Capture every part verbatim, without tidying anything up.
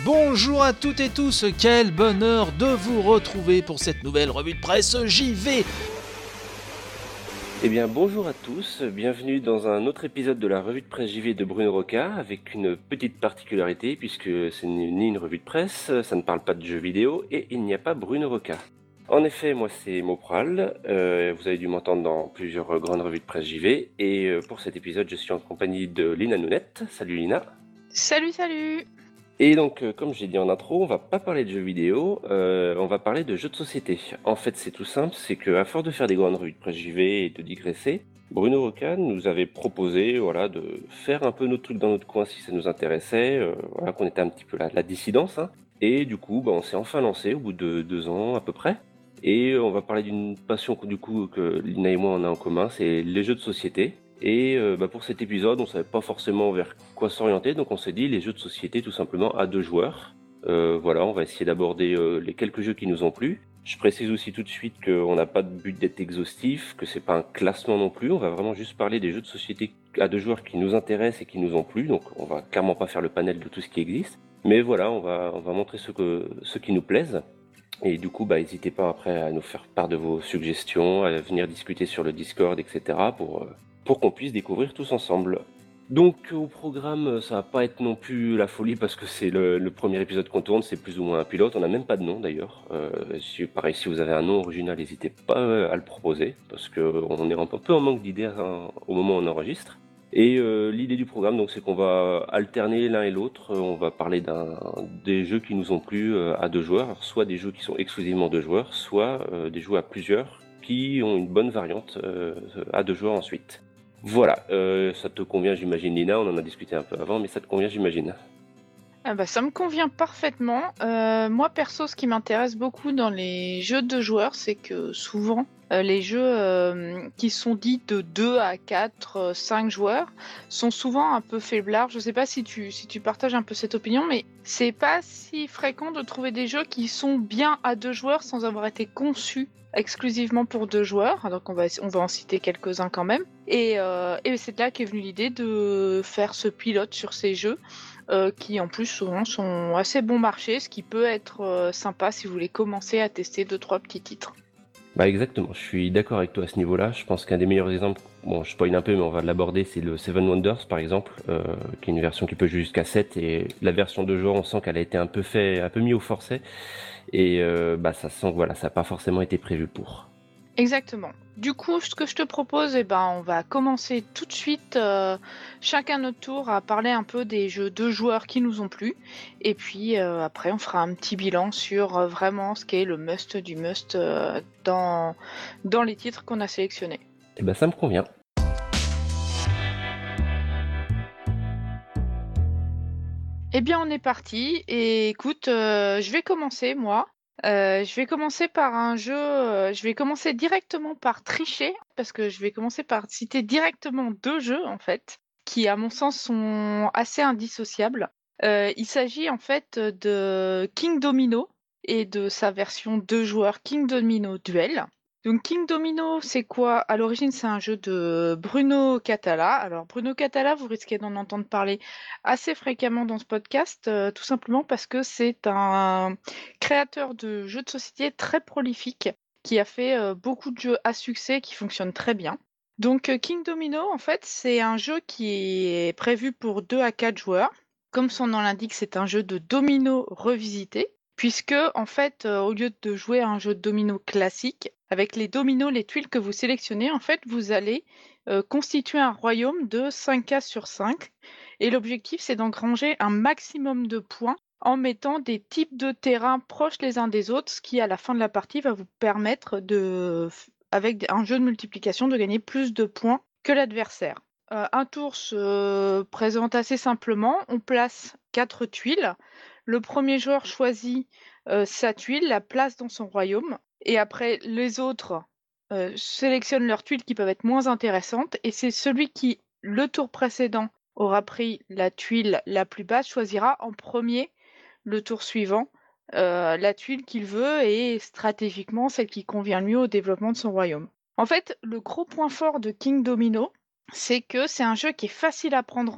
Bonjour à toutes et tous, quel bonheur de vous retrouver pour cette nouvelle revue de presse J V. Eh bien bonjour à tous, bienvenue dans un autre épisode de la revue de presse J V de Bruno Roca, avec une petite particularité puisque ce n'est ni une revue de presse, ça ne parle pas de jeux vidéo et il n'y a pas Bruno Roca. En effet, moi c'est Mopral, euh, vous avez dû m'entendre dans plusieurs grandes revues de presse J V et euh, pour cet épisode je suis en compagnie de Lina Nounette. Salut Lina. Salut, salut. Et donc, euh, comme j'ai dit en intro, on va pas parler de jeux vidéo, euh, on va parler de jeux de société. En fait, c'est tout simple, c'est qu'à force de faire des grandes revues de presse J V et de digresser, Bruno Roca nous avait proposé, voilà, de faire un peu notre truc dans notre coin si ça nous intéressait, euh, voilà, qu'on était un petit peu la, la dissidence, hein. Et du coup, bah, on s'est enfin lancé au bout de deux ans à peu près. Et on va parler d'une passion du coup que Lina et moi on a en commun, c'est les jeux de société. Et euh, bah, pour cet épisode, on savait pas forcément vers quoi s'orienter, donc on s'est dit les jeux de société tout simplement à deux joueurs. Euh, voilà, on va essayer d'aborder euh, les quelques jeux qui nous ont plu. Je précise aussi tout de suite qu'on n'a pas de but d'être exhaustif, que c'est pas un classement non plus. On va vraiment juste parler des jeux de société à deux joueurs qui nous intéressent et qui nous ont plu. Donc on va clairement pas faire le panel de tout ce qui existe. Mais voilà, on va, on va montrer ce, que, ce qui nous plaisent. Et du coup, bah, n'hésitez pas après à nous faire part de vos suggestions, à venir discuter sur le Discord, et cetera pour, euh, pour qu'on puisse découvrir tous ensemble. Donc au programme, ça va pas être non plus la folie parce que c'est le, le premier épisode qu'on tourne, c'est plus ou moins un pilote, on n'a même pas de nom d'ailleurs. Euh, si, pareil, si vous avez un nom original, n'hésitez pas à le proposer parce qu'on est un peu en manque d'idées hein, au moment où on enregistre. Et euh, l'idée du programme, donc, c'est qu'on va alterner l'un et l'autre. On va parler d'un, des jeux qui nous ont plu euh, à deux joueurs, alors, soit des jeux qui sont exclusivement deux joueurs, soit euh, des jeux à plusieurs qui ont une bonne variante euh, à deux joueurs ensuite. Voilà, euh, ça te convient, j'imagine, Lina. On en a discuté un peu avant, mais ça te convient, j'imagine. Ah bah, ça me convient parfaitement. Euh, moi, perso, ce qui m'intéresse beaucoup dans les jeux de joueurs, c'est que souvent, euh, les jeux euh, qui sont dits de deux à quatre, euh, cinq joueurs sont souvent un peu faiblards. Je sais pas si tu, si tu partages un peu cette opinion, mais c'est pas si fréquent de trouver des jeux qui sont bien à deux joueurs sans avoir été conçus exclusivement pour deux joueurs. Donc on va, on va en citer quelques-uns quand même. Et, euh, et c'est de là qu'est venue l'idée de faire ce pilote sur ces jeux. Euh, qui en plus souvent sont assez bon marché, ce qui peut être euh, sympa si vous voulez commencer à tester deux trois petits titres. Bah exactement, je suis d'accord avec toi à ce niveau-là. Je pense qu'un des meilleurs exemples, bon je spoil un peu mais on va l'aborder, c'est le Seven Wonders par exemple, euh, qui est une version qui peut jouer jusqu'à sept et la version de joueur on sent qu'elle a été un peu fait, un peu mis au forcet et euh, bah ça sent que voilà, ça n'a pas forcément été prévu pour. Exactement. Du coup, ce que je te propose, eh ben, on va commencer tout de suite, euh, chacun notre tour, à parler un peu des jeux de joueurs qui nous ont plu. Et puis euh, après, on fera un petit bilan sur euh, vraiment ce qu'est le must du must euh, dans, dans les titres qu'on a sélectionnés. Et bah ça me convient. Eh bien, on est parti. Et écoute, euh, je vais commencer, moi. Euh, je vais commencer par un jeu. euh, je vais commencer directement par tricher, parce que je vais commencer par citer directement deux jeux, en fait, qui, à mon sens, sont assez indissociables. Euh, il s'agit en fait de King Domino et de sa version deux joueurs King Domino Duel. Donc King Domino, c'est quoi? À l'origine, c'est un jeu de Bruno Catala. Alors Bruno Catala, vous risquez d'en entendre parler assez fréquemment dans ce podcast, euh, tout simplement parce que c'est un créateur de jeux de société très prolifique qui a fait euh, beaucoup de jeux à succès qui fonctionnent très bien. Donc euh, King Domino, en fait, c'est un jeu qui est prévu pour deux à quatre joueurs. Comme son nom l'indique, c'est un jeu de domino revisité, puisque en fait, euh, au lieu de jouer à un jeu de domino classique, avec les dominos, les tuiles que vous sélectionnez, en fait, vous allez euh, constituer un royaume de cinq cases sur cinq. Et l'objectif, c'est d'engranger un maximum de points en mettant des types de terrains proches les uns des autres, ce qui, à la fin de la partie, va vous permettre, de, avec un jeu de multiplication, de gagner plus de points que l'adversaire. Euh, un tour se présente assez simplement. On place quatre tuiles. Le premier joueur choisit euh, sa tuile, la place dans son royaume. Et après, les autres euh, sélectionnent leurs tuiles qui peuvent être moins intéressantes. Et c'est celui qui, le tour précédent, aura pris la tuile la plus basse, choisira en premier le tour suivant euh, la tuile qu'il veut et stratégiquement celle qui convient mieux au développement de son royaume. En fait, le gros point fort de King Domino, c'est que c'est un jeu qui est facile à prendre en main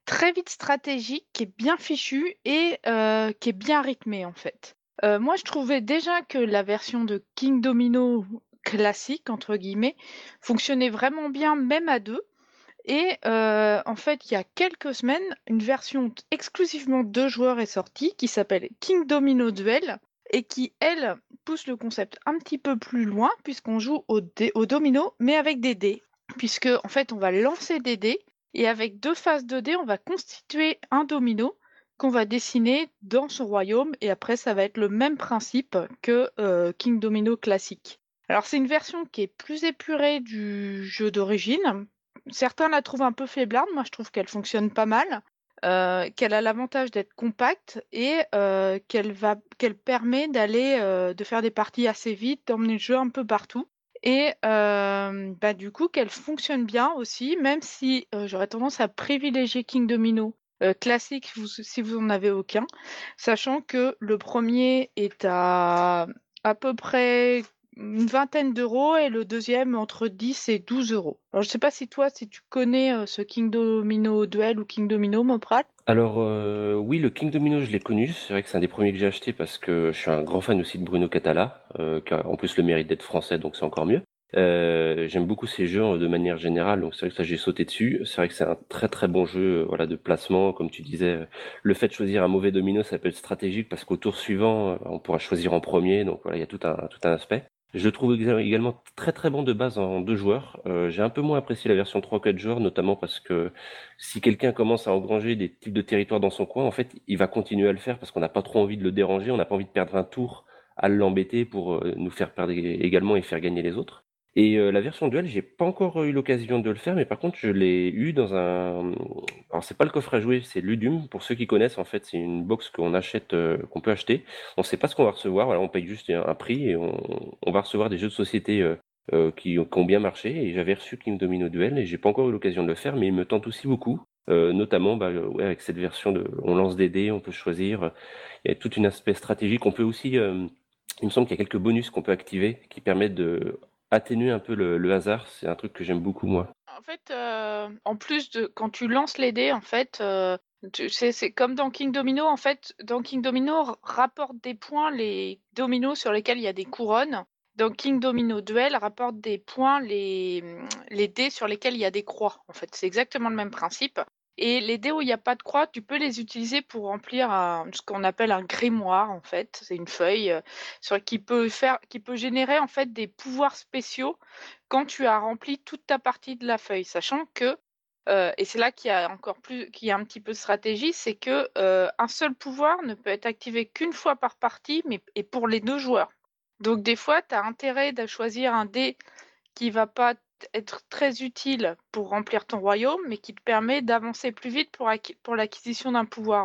très vite stratégique, qui est bien fichu et heu, qui est bien rythmé, en fait. Heu, moi, je trouvais déjà que la version de King Domino «classique» entre guillemets, fonctionnait vraiment bien même à deux. Et heu, en fait, il y a quelques semaines, une version t exclusivement deux joueurs est sortie qui s'appelle King Domino Duel et qui, elle, pousse le concept un petit peu plus loin puisqu'on joue au dé au domino, mais avec des dés. Puisque en fait, on va lancer des dés et avec deux faces de dés, on va constituer un domino qu'on va dessiner dans son royaume et après ça va être le même principe que, heu, King Domino classique. Alors c'est une version qui est plus épurée du jeu d'origine. Certains la trouvent un peu faiblarde, moi je trouve qu'elle fonctionne pas mal, heu, qu'elle a l'avantage d'être compacte et heu, qu'elle va qu'elle permet d'aller, heu, de faire des parties assez vite, d'emmener le jeu un peu partout et hem, bah, du coup qu'elle fonctionne bien aussi, même si, heu, j'aurais tendance à privilégier King Domino, heu, classique vous si vous en avez aucun, sachant que le premier est à à peu près une vingtaine d'euros et le deuxième entre dix et douze euros. Alors je sais pas si toi, si tu connais, heu, ce King Domino Duel ou King Domino, Mopral? Alors, heu, oui, le King Domino, je l'ai connu. C'est vrai que c'est un des premiers que j'ai acheté parce que je suis un grand fan aussi de Bruno Cathala, heu, qui a en plus le mérite d'être français, donc c'est encore mieux. Heu, j'aime beaucoup ces jeux, heu, de manière générale, donc c'est vrai que ça, j'ai sauté dessus. C'est vrai que c'est un très, très bon jeu, heu, voilà, de placement. Comme tu disais, heu, le fait de choisir un mauvais domino, ça peut être stratégique parce qu'au tour suivant, heu, on pourra choisir en premier. Donc voilà, il y a tout un tout un aspect. Je le trouve exa également très, très bon de base en deux joueurs. Heu, j'ai un peu moins apprécié la version trois quatre joueurs, notamment parce que si quelqu'un commence à engranger des types de territoires dans son coin, en fait, il va continuer à le faire parce qu'on n'a pas trop envie de le déranger, on n'a pas envie de perdre un tour à l'embêter pour euh, nous faire perdre également et faire gagner les autres. Et euh, la version duel, j'ai pas encore eu l'occasion de le faire, mais par contre, je l'ai eu dans un. Alors, c'est pas le coffre à jouer, c'est Ludum. Pour ceux qui connaissent, en fait, c'est une box qu'on achète, euh, qu'on peut acheter. On sait pas ce qu'on va recevoir. Voilà, on paye juste un, un prix et on, on va recevoir des jeux de société euh, euh, qui, qui ont bien marché. Et j'avais reçu King Domino Duel et j'ai pas encore eu l'occasion de le faire, mais il me tente aussi beaucoup. Euh, notamment bah, euh, ouais, avec cette version de on lance des dés, on peut choisir. Il y a tout un aspect stratégique. On peut aussi, euh, il me semble qu'il y a quelques bonus qu'on peut activer qui permettent de atténuer un peu le, le hasard. C'est un truc que j'aime beaucoup moi. En fait, heu, en plus de quand tu lances les dés, en fait, heu, tu c'est c'est comme dans King Domino, en fait, dans King Domino, r rapporte des points les dominos sur lesquels il y a des couronnes. Dans King Domino Duel, rapporte des points les, mmh, les dés sur lesquels il y a des croix, en fait. C'est exactement le même principe et les dés où il y a pas de croix, tu peux les utiliser pour remplir un ce qu'on appelle un grimoire, en fait. C'est une feuille, heu, sur qui peut faire qui peut générer, en fait, des pouvoirs spéciaux quand tu as rempli toute ta partie de la feuille. Sachant que, heu et c'est là qu'il y a encore plus qu'il y a un petit peu de stratégie, c'est que, heu, un seul pouvoir ne peut être activé qu'une fois par partie, mais et pour les deux joueurs. Donc des fois, tu as intérêt de choisir un dé qui va pas t être très utile pour remplir ton royaume, mais qui te permet d'avancer plus vite pour acqui pour l'acquisition d'un pouvoir.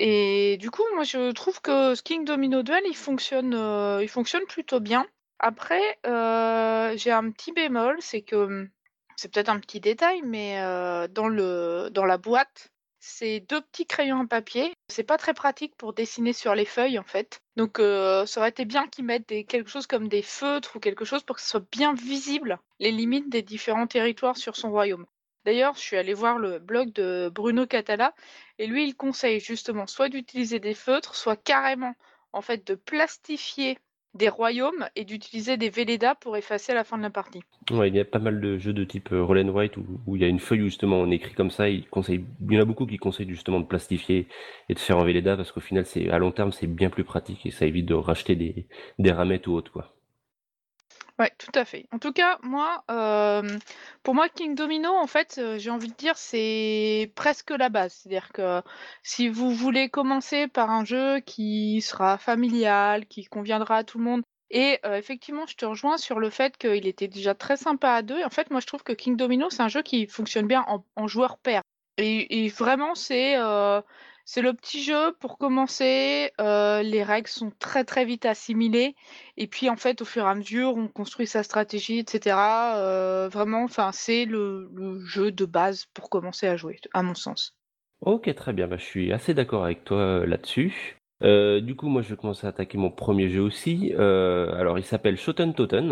Et du coup, moi, je trouve que ce King Domino Duel, il fonctionne, heu, il fonctionne plutôt bien. Après, heu, j'ai un petit bémol, c'est que, mmh, c'est peut-être un petit détail, mais heu, dans le dans la boîte, c'est deux petits crayons à papier. C'est pas très pratique pour dessiner sur les feuilles, en fait. Donc heu, ça aurait été bien qu'ils mettent des quelque chose comme des feutres ou quelque chose pour que ce soit bien visible, les limites des différents territoires sur son royaume. D'ailleurs, je suis allée voir le blog de Bruno Cathala et lui, il conseille justement soit d'utiliser des feutres, soit carrément, en fait, de plastifier des royaumes et d'utiliser des Velleda pour effacer à la fin de la partie. Ouais, il y a pas mal de jeux de type euh, Roll and Write où, où il y a une feuille où justement on écrit comme ça. Il conseille, il y en a beaucoup qui conseillent justement de plastifier et de faire en Velleda parce qu'au final, c'est à long terme, c'est bien plus pratique et ça évite de racheter des, des ramettes ou autre quoi. Ouais, tout à fait. En tout cas, moi, hem, pour moi, King Domino, en fait, heu, j'ai envie de dire, c'est presque la base. C'est-à-dire que si vous voulez commencer par un jeu qui sera familial, qui conviendra à tout le monde et heu, effectivement, je te rejoins sur le fait qu'il était déjà très sympa à deux. En fait, moi, je trouve que King Domino, c'est un jeu qui fonctionne bien en en joueur pair et et vraiment, c'est, heu, c'est le petit jeu pour commencer, heu, les règles sont très, très vite assimilées et puis, en fait, au fur et à mesure, on construit sa stratégie et cetera, heu, vraiment, enfin, c'est le le jeu de base pour commencer à jouer, à mon sens. Ok, très bien. Bah, je suis assez d'accord avec toi euh, là-dessus. Euh, du coup, moi, je vais commencer à attaquer mon premier jeu aussi. Euh, alors, il s'appelle Shoten Toten.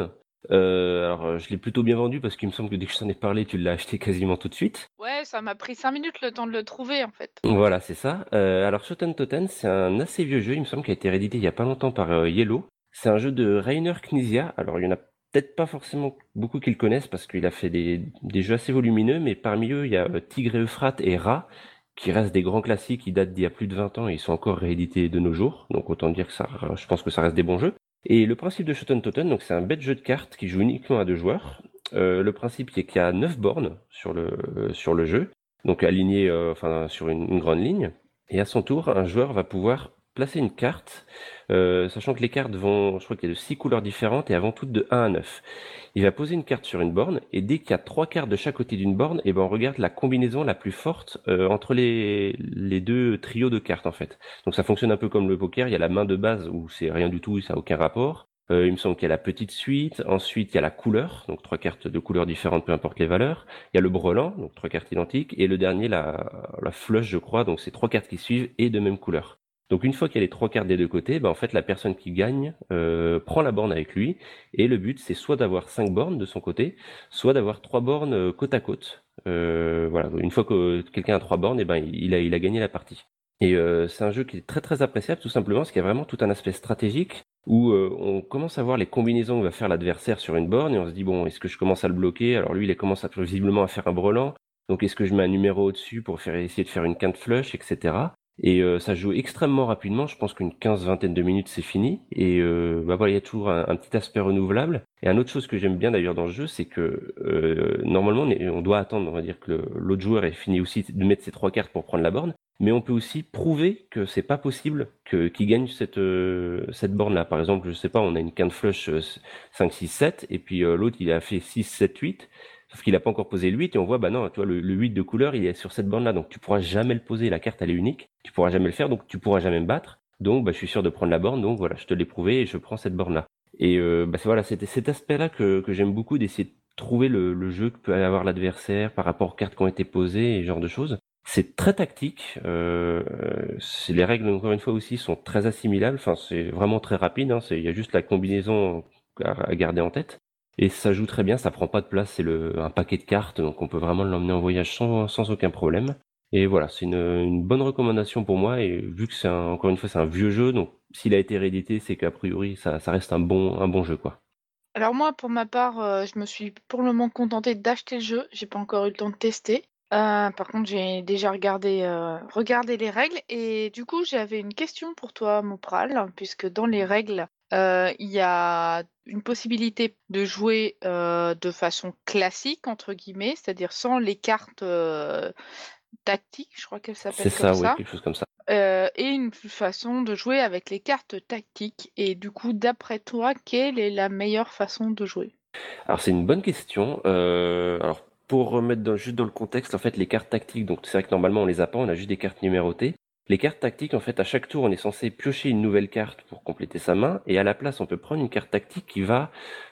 Heu, alors, heu, je l'ai plutôt bien vendu parce qu'il me semble que dès que je t'en ai parlé, tu l'as acheté quasiment tout de suite. Ouais, ça m'a pris cinq minutes le temps de le trouver, en fait. Voilà, c'est ça. Heu, alors Shoten Toten, c'est un assez vieux jeu, il me semble, qui a été réédité il y a pas longtemps par, heu, Yellow. C'est un jeu de Reiner Knizia. Alors il y en a peut-être pas forcément beaucoup qui le connaissent parce qu'il a fait des des jeux assez volumineux, mais parmi eux, il y a, heu, Tigre et Euphrate et Ra, qui restent des grands classiques qui datent d'il y a plus de vingt ans et ils sont encore réédités de nos jours. Donc autant dire que ça je pense que ça reste des bons jeux. Et le principe de Shoten Toten, donc c'est un bête jeu de cartes qui joue uniquement à deux joueurs. Heu, le principe c'est qu'il y a neuf bornes sur le sur le jeu, donc alignées, heu, enfin sur une une grande ligne. Et à son tour, un joueur va pouvoir placer une carte, heu, sachant que les cartes vont, je crois qu'il y a de six couleurs différentes et elles vont toutes de un à neuf. Il va poser une carte sur une borne et dès qu'il y a trois cartes de chaque côté d'une borne, et ben on regarde la combinaison la plus forte, heu, entre les les deux trios de cartes, en fait. Donc ça fonctionne un peu comme le poker, il y a la main de base où c'est rien du tout, ça a aucun rapport. Heu, il me semble qu'il y a la petite suite, ensuite il y a la couleur, donc trois cartes de couleurs différentes, peu importe les valeurs. Il y a le brelan, donc trois cartes identiques, et le dernier la la flush, je crois, donc c'est trois cartes qui suivent et de même couleur. Donc une fois qu'il y a les trois cartes des deux côtés, bah, en fait la personne qui gagne, heu, prend la borne avec lui et le but c'est soit d'avoir cinq bornes de son côté, soit d'avoir trois bornes, heu, côte à côte. Heu, voilà, une fois que quelqu'un a trois bornes et ben il a il a gagné la partie. Et heu, c'est un jeu qui est très, très appréciable tout simplement parce qu'il y a vraiment tout un aspect stratégique où, heu, on commence à voir les combinaisons que va faire l'adversaire sur une borne et on se dit: «Bon, est-ce que je commence à le bloquer?» Alors lui, il commence à visiblement à faire un brelan, donc est-ce que je mets un numéro au-dessus pour faire essayer de faire une quinte flush et cetera. Et heu, ça joue extrêmement rapidement, je pense qu'une quinze vingtaine de minutes, c'est fini et heu, bah, voilà, il y a toujours un un petit aspect renouvelable. Et un autre chose que j'aime bien d'ailleurs dans le jeu, c'est que, heu, normalement on est on doit attendre, on va dire que le l'autre joueur ait fini aussi de mettre ses trois cartes pour prendre la borne, mais on peut aussi prouver que c'est pas possible que qu'il gagne cette, heu, cette borne-là. Par exemple, je sais pas, on a une quinte flush, heu, cinq six sept et puis, heu, l'autre il a fait six sept huit. Sauf qu'il a pas encore posé le huit et on voit, bah non, tu vois, le, le huit de couleur, il est sur cette bande-là, donc tu pourras jamais le poser. La carte, elle est unique, tu pourras jamais le faire, donc tu pourras jamais me battre. Donc, bah, je suis sûr de prendre la borne, donc voilà, je te l'ai prouvé et je prends cette borne-là. Et euh, bah, c'est voilà, c'était cet aspect-là que, que j'aime beaucoup, d'essayer de trouver le, le jeu que peut avoir l'adversaire par rapport aux cartes qui ont été posées et ce genre de choses. C'est très tactique. Euh, c'est les règles, encore une fois aussi, sont très assimilables. Enfin, c'est vraiment très rapide. Hein, c'est- il y a juste la combinaison à, à garder en tête. Et ça joue très bien, ça prend pas de place, c'est le un paquet de cartes, donc on peut vraiment l'emmener en voyage sans, sans aucun problème. Et voilà, c'est une, une bonne recommandation pour moi. Et vu que c'est un- encore une fois c'est un vieux jeu, donc s'il a été réédité, c'est qu'a priori ça, ça reste un bon un bon jeu quoi. Alors moi, pour ma part, heu, je me suis pour le moment contentée d'acheter le jeu. J'ai pas encore eu le temps de tester. Heu, par contre, j'ai déjà regardé, heu, regardé les règles et du coup, j'avais une question pour toi, Mopral, puisque dans les règles, heu, il y a une possibilité de jouer, heu, de façon «classique» entre guillemets, c'est-à-dire sans les cartes, heu, tactiques, je crois qu'elles C'est s'appellent comme ça, oui, ça. quelque chose comme ça. Heu et une façon de jouer avec les cartes tactiques et du coup, d'après toi, quelle est la meilleure façon de jouer? Alors c'est une bonne question. Euh, alors pour remettre dans- juste dans le contexte, en fait, les cartes tactiques, donc c'est vrai que normalement on les a pas, on a juste des cartes numérotées. Les cartes tactiques, en fait, à chaque tour, on est censé piocher une nouvelle carte pour compléter sa main, et à la place, on peut prendre une carte tactique qui va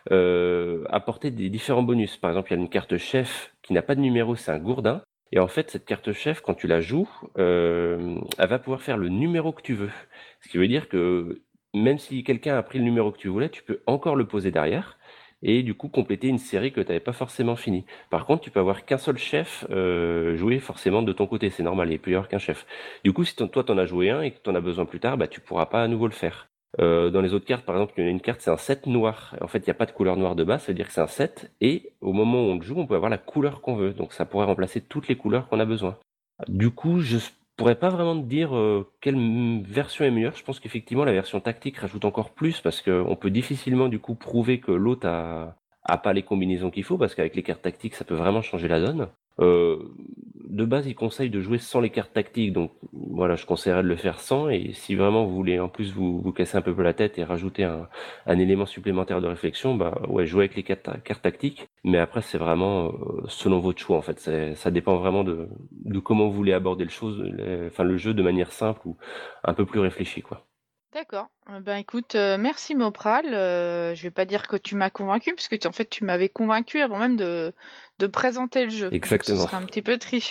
euh, apporter des différents bonus. Par exemple, il y a une carte chef qui n'a pas de numéro, c'est un gourdin. Et en fait, cette carte chef, quand tu la joues, euh, elle va pouvoir faire le numéro que tu veux. Ce qui veut dire que même si quelqu'un a pris le numéro que tu voulais, tu peux encore le poser derrière et du coup compléter une série que tu n'avais pas forcément finie. Par contre, tu peux avoir qu'un seul chef euh, joué forcément de ton côté, c'est normal, il peut y avoir qu'un chef. Du coup, si ton- toi t'en as joué un et que t'en as besoin plus tard, bah tu pourras pas à nouveau le faire. Euh, dans les autres cartes, par exemple, il y en a une carte, c'est un sept noir. En fait, il n'y a pas de couleur noire de base, ça veut dire que c'est un sept, et au moment où on le joue, on peut avoir la couleur qu'on veut. Donc ça pourrait remplacer toutes les couleurs qu'on a besoin. Du coup, je pourrais pas vraiment te dire euh, quelle m- version est meilleure. Je pense qu'effectivement, la version tactique rajoute encore plus parce qu'on peut difficilement du coup prouver que l'autre a, a pas les combinaisons qu'il faut parce qu'avec les cartes tactiques, ça peut vraiment changer la donne. Euh, de base, il conseille de jouer sans les cartes tactiques, donc voilà, je conseillerais de le faire sans. Et si vraiment vous voulez en plus vous, vous casser un peu la tête et rajouter un, un élément supplémentaire de réflexion, bah ouais, jouez avec les cartes, cartes tactiques. Mais après, c'est vraiment euh, selon votre choix en fait. C'est- Ça dépend vraiment de, de comment vous voulez aborder le chose, le- enfin le jeu de manière simple ou un peu plus réfléchie quoi. D'accord. Heu, ben, écoute, heu, merci Mopral, heu, je vais pas dire que tu m'as convaincu puisque tu en fait, tu m'avais convaincu avant même de de présenter le jeu, donc ce Exactement. serait un petit peu triché.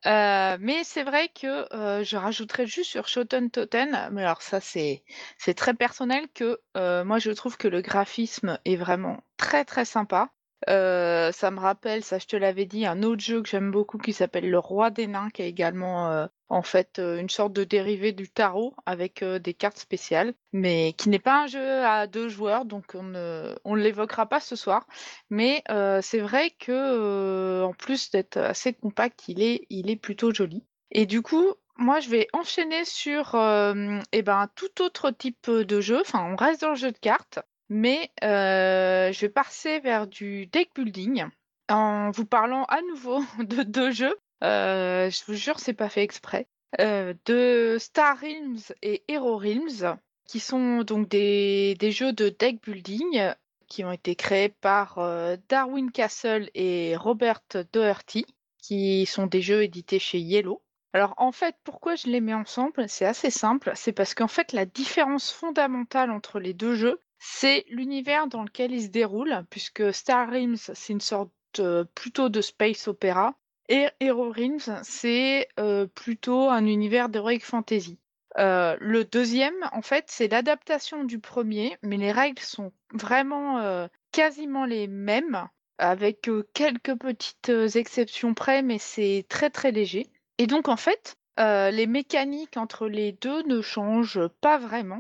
Heu, mais c'est vrai que, heu, je rajouterais juste sur Shoten Toten, mais alors ça c'est c'est très personnel que, heu, moi je trouve que le graphisme est vraiment très, très sympa. Heu, ça me rappelle, ça je te l'avais dit, un autre jeu que j'aime beaucoup qui s'appelle Le Roi des Nains, qui est également, heu, en fait, heu, une sorte de dérivé du tarot avec, heu, des cartes spéciales, mais qui n'est pas un jeu à deux joueurs, donc on ne on ne l'évoquera pas ce soir. Mais heu, c'est vrai que, heu, en plus d'être assez compact, il est il est plutôt joli et du coup, moi je vais enchaîner sur, hem et ben, un tout autre type, de jeu. Enfin, on reste dans le jeu de cartes, mais heu, je vais passer vers du deck building en vous parlant à nouveau de deux jeux. Heu, je vous jure, c'est pas fait exprès, heu, de Star Realms et Hero Realms, qui sont donc des des jeux de deck building qui ont été créés par euh, Darwin Castle et Robert Doherty, qui sont des jeux édités chez Yellow. Alors en fait, pourquoi je les mets ensemble? C'est assez simple, c'est parce qu'en fait la différence fondamentale entre les deux jeux, c'est l'univers dans lequel ils se déroulent, puisque Star Realms, c'est une sorte euh, plutôt de space opéra, et Hero Realms, c'est euh, plutôt un univers d'heroic fantasy. Heu, le deuxième, en fait, c'est l'adaptation du premier, mais les règles sont vraiment, heu, quasiment les mêmes, avec, heu, quelques petites, heu, exceptions près, mais c'est très, très léger et donc en fait, heu, les mécaniques entre les deux ne changent pas vraiment,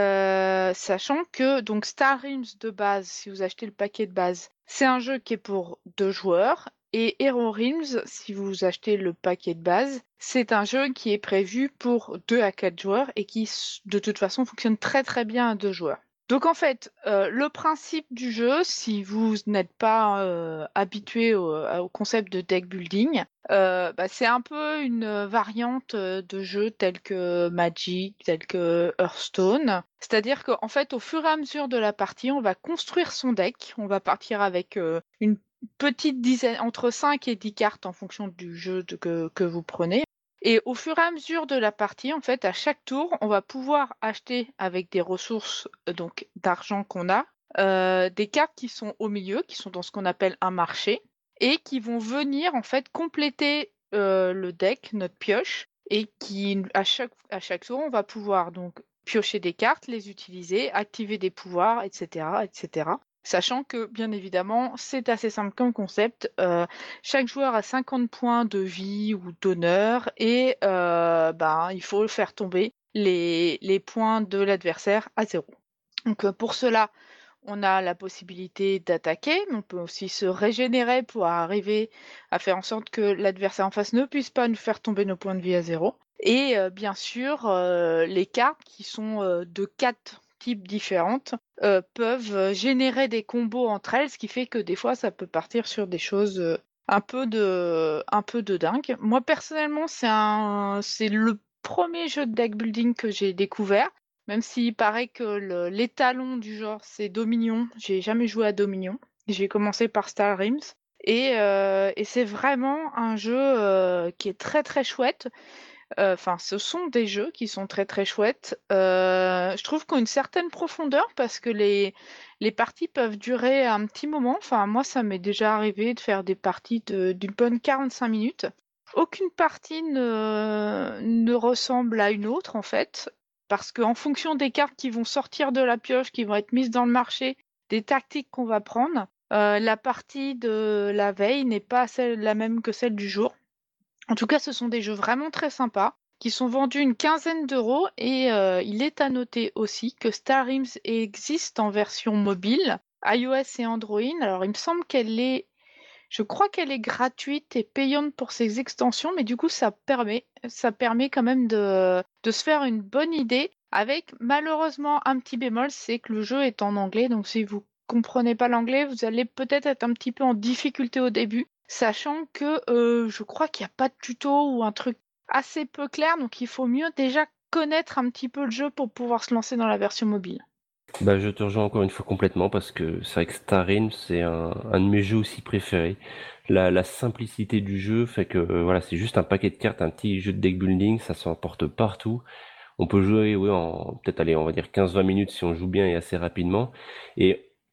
heu, sachant que donc Star Realms de base, si vous achetez le paquet de base, c'est un jeu qui est pour deux joueurs et Hero Realms, si vous achetez le paquet de base, c'est un jeu qui est prévu pour deux à quatre joueurs et qui, s- de toute façon, fonctionne très très bien à deux joueurs. Donc en fait, euh, le principe du jeu, si vous n'êtes pas euh, habitué au, à- au concept de deck building, euh, bah, c'est un peu une euh, variante euh, de jeux tels que Magic, tels que Hearthstone. C'est-à-dire qu'en fait, au fur et à mesure de la partie, on va construire son deck. On va partir avec euh, une petite dizaine, entre cinq et dix cartes en fonction du jeu de- que, que vous prenez. Et au fur et à mesure de la partie, en fait, à chaque tour, on va pouvoir acheter avec des ressources euh, donc d'argent qu'on a, euh, des cartes qui sont au milieu, qui sont dans ce qu'on appelle un marché, et qui vont venir en fait compléter euh, le deck, notre pioche, et qui à chaque à chaque tour, on va pouvoir donc piocher des cartes, les utiliser, activer des pouvoirs, et cetera, et cetera. Sachant que, bien évidemment, c'est assez simple comme concept. Euh, chaque joueur a cinquante points de vie ou d'honneur et euh, ben, il faut faire tomber les, les points de l'adversaire à zéro. Donc euh, pour cela, on a la possibilité d'attaquer, mais on peut aussi se régénérer pour arriver à faire en sorte que l'adversaire en face ne puisse pas nous faire tomber nos points de vie à zéro. Et euh, bien sûr, euh, les cartes qui sont euh, de quatre types différentes euh, peuvent euh, générer des combos entre elles, ce qui fait que des fois, ça peut partir sur des choses euh, un peu de, un peu de dingue. Moi, personnellement, c'est un, c'est le premier jeu de deck building que j'ai découvert. Même s'il paraît que le- l'étalon du genre c'est Dominion, j'ai jamais joué à Dominion. J'ai commencé par Star Realms et, euh, et c'est vraiment un jeu euh, qui est très très chouette. Euh, Enfin, ce sont des jeux qui sont très très chouettes. Euh, je trouve qu'on a une certaine profondeur parce que les, les parties peuvent durer un petit moment. Enfin, moi, ça m'est déjà arrivé de faire des parties de- d'une bonne quarante-cinq minutes. Aucune partie ne, ne ressemble à une autre en fait, parce qu'en fonction des cartes qui vont sortir de la pioche, qui vont être mises dans le marché, des tactiques qu'on va prendre, euh, la partie de la veille n'est pas celle, la même que celle du jour. En tout cas, ce sont des jeux vraiment très sympas qui sont vendus une quinzaine d'euros et euh, il est à noter aussi que Star Realms existe en version mobile, iOS et Android. Alors, il me semble qu'elle est, je crois qu'elle est gratuite et payante pour ses extensions, mais du coup, ça permet, ça permet quand même de, de se faire une bonne idée. Avec malheureusement un petit bémol, c'est que le jeu est en anglais, donc si vous comprenez pas l'anglais, vous allez peut-être être un petit peu en difficulté au début, sachant que euh, je crois qu'il n'y a pas de tuto ou un truc assez peu clair, donc il faut mieux déjà connaître un petit peu le jeu pour pouvoir se lancer dans la version mobile. Bah, je te rejoins encore une fois complètement parce que c'est vrai que Star Realms, c'est un, un de mes jeux aussi préférés. La, la simplicité du jeu fait que euh, voilà, c'est juste un paquet de cartes, un petit jeu de deck building, ça s'emporte partout. On peut jouer, ouais, en peut-être aller, on va dire quinze vingt minutes si on joue bien et assez rapidement. Et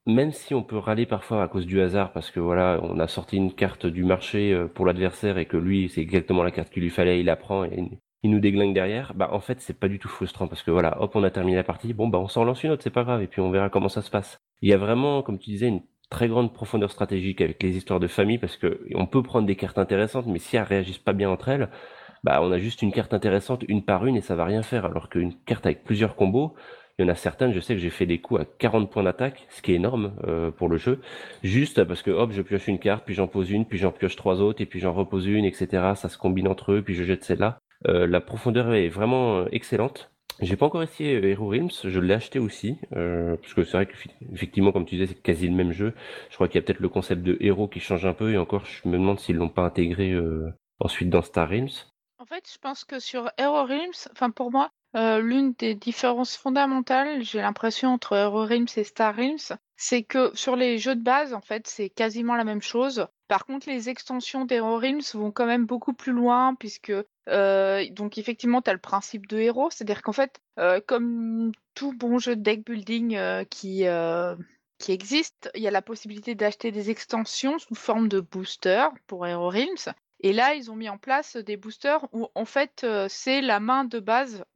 même si on peut râler parfois à cause du hasard, parce que voilà, on a sorti une carte du marché euh, pour l'adversaire et que lui, c'est exactement la carte qu'il lui fallait, il la prend et il nous déglingue derrière, bah en fait, c'est pas du tout frustrant parce que voilà, hop, on a terminé la partie, bon bah on s'en lance une autre, c'est pas grave, et puis on verra comment ça se passe. Il y a vraiment, comme tu disais, une très grande profondeur stratégique avec les histoires de famille parce que on peut prendre des cartes intéressantes, mais si elles réagissent pas bien entre elles, bah on a juste une carte intéressante une par une et ça va rien faire, alors qu'une carte avec plusieurs combos, il y en a certaines, je sais que j'ai fait des coups à quarante points d'attaque, ce qui est énorme euh, pour le jeu, juste parce que hop, je pioche une carte, puis j'en pose une, puis j'en pioche trois autres, et puis j'en repose une, et cetera. Ça se combine entre eux, puis je jette celle-là. Euh, la profondeur est vraiment euh, excellente. J'ai pas encore essayé euh, Hero Realms, je l'ai acheté aussi, euh, parce que c'est vrai qu'effectivement, comme tu disais, c'est quasi le même jeu. Je crois qu'il y a peut-être le concept de héros qui change un peu, et encore, je me demande s'ils l'ont pas intégré euh, ensuite dans Star Realms. En fait, je pense que sur Hero Realms, enfin pour moi, euh, l'une des différences fondamentales, j'ai l'impression, entre Hero Realms et Star Realms, c'est que sur les jeux de base, en fait, c'est quasiment la même chose. Par contre, les extensions d'Hero Realms vont quand même beaucoup plus loin, puisque euh, donc effectivement, tu as le principe de héros, c'est-à-dire qu'en fait, euh, comme tout bon jeu de deck building euh, qui euh, qui existe, il y a la possibilité d'acheter des extensions sous forme de booster pour Hero Realms. Et là, ils ont mis en place des boosters où, en fait, euh, c'est la main de base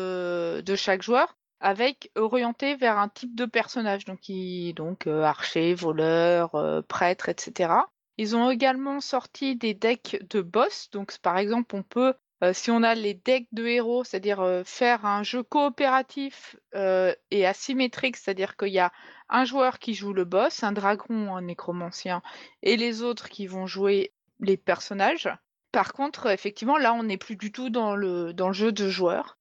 de, de chaque joueur, avec orienté vers un type de personnage, donc, qui, donc euh, archer, voleur, euh, prêtre, et cetera. Ils ont également sorti des decks de boss, donc par exemple, on peut, euh, si on a les decks de héros, c'est-à-dire euh, faire un jeu coopératif euh, et asymétrique, c'est-à-dire qu'il y a un joueur qui joue le boss, un dragon, un nécromancien, et les autres qui vont jouer les personnages. Par contre, effectivement, là, on n'est plus du tout dans le, dans le jeu de joueurs.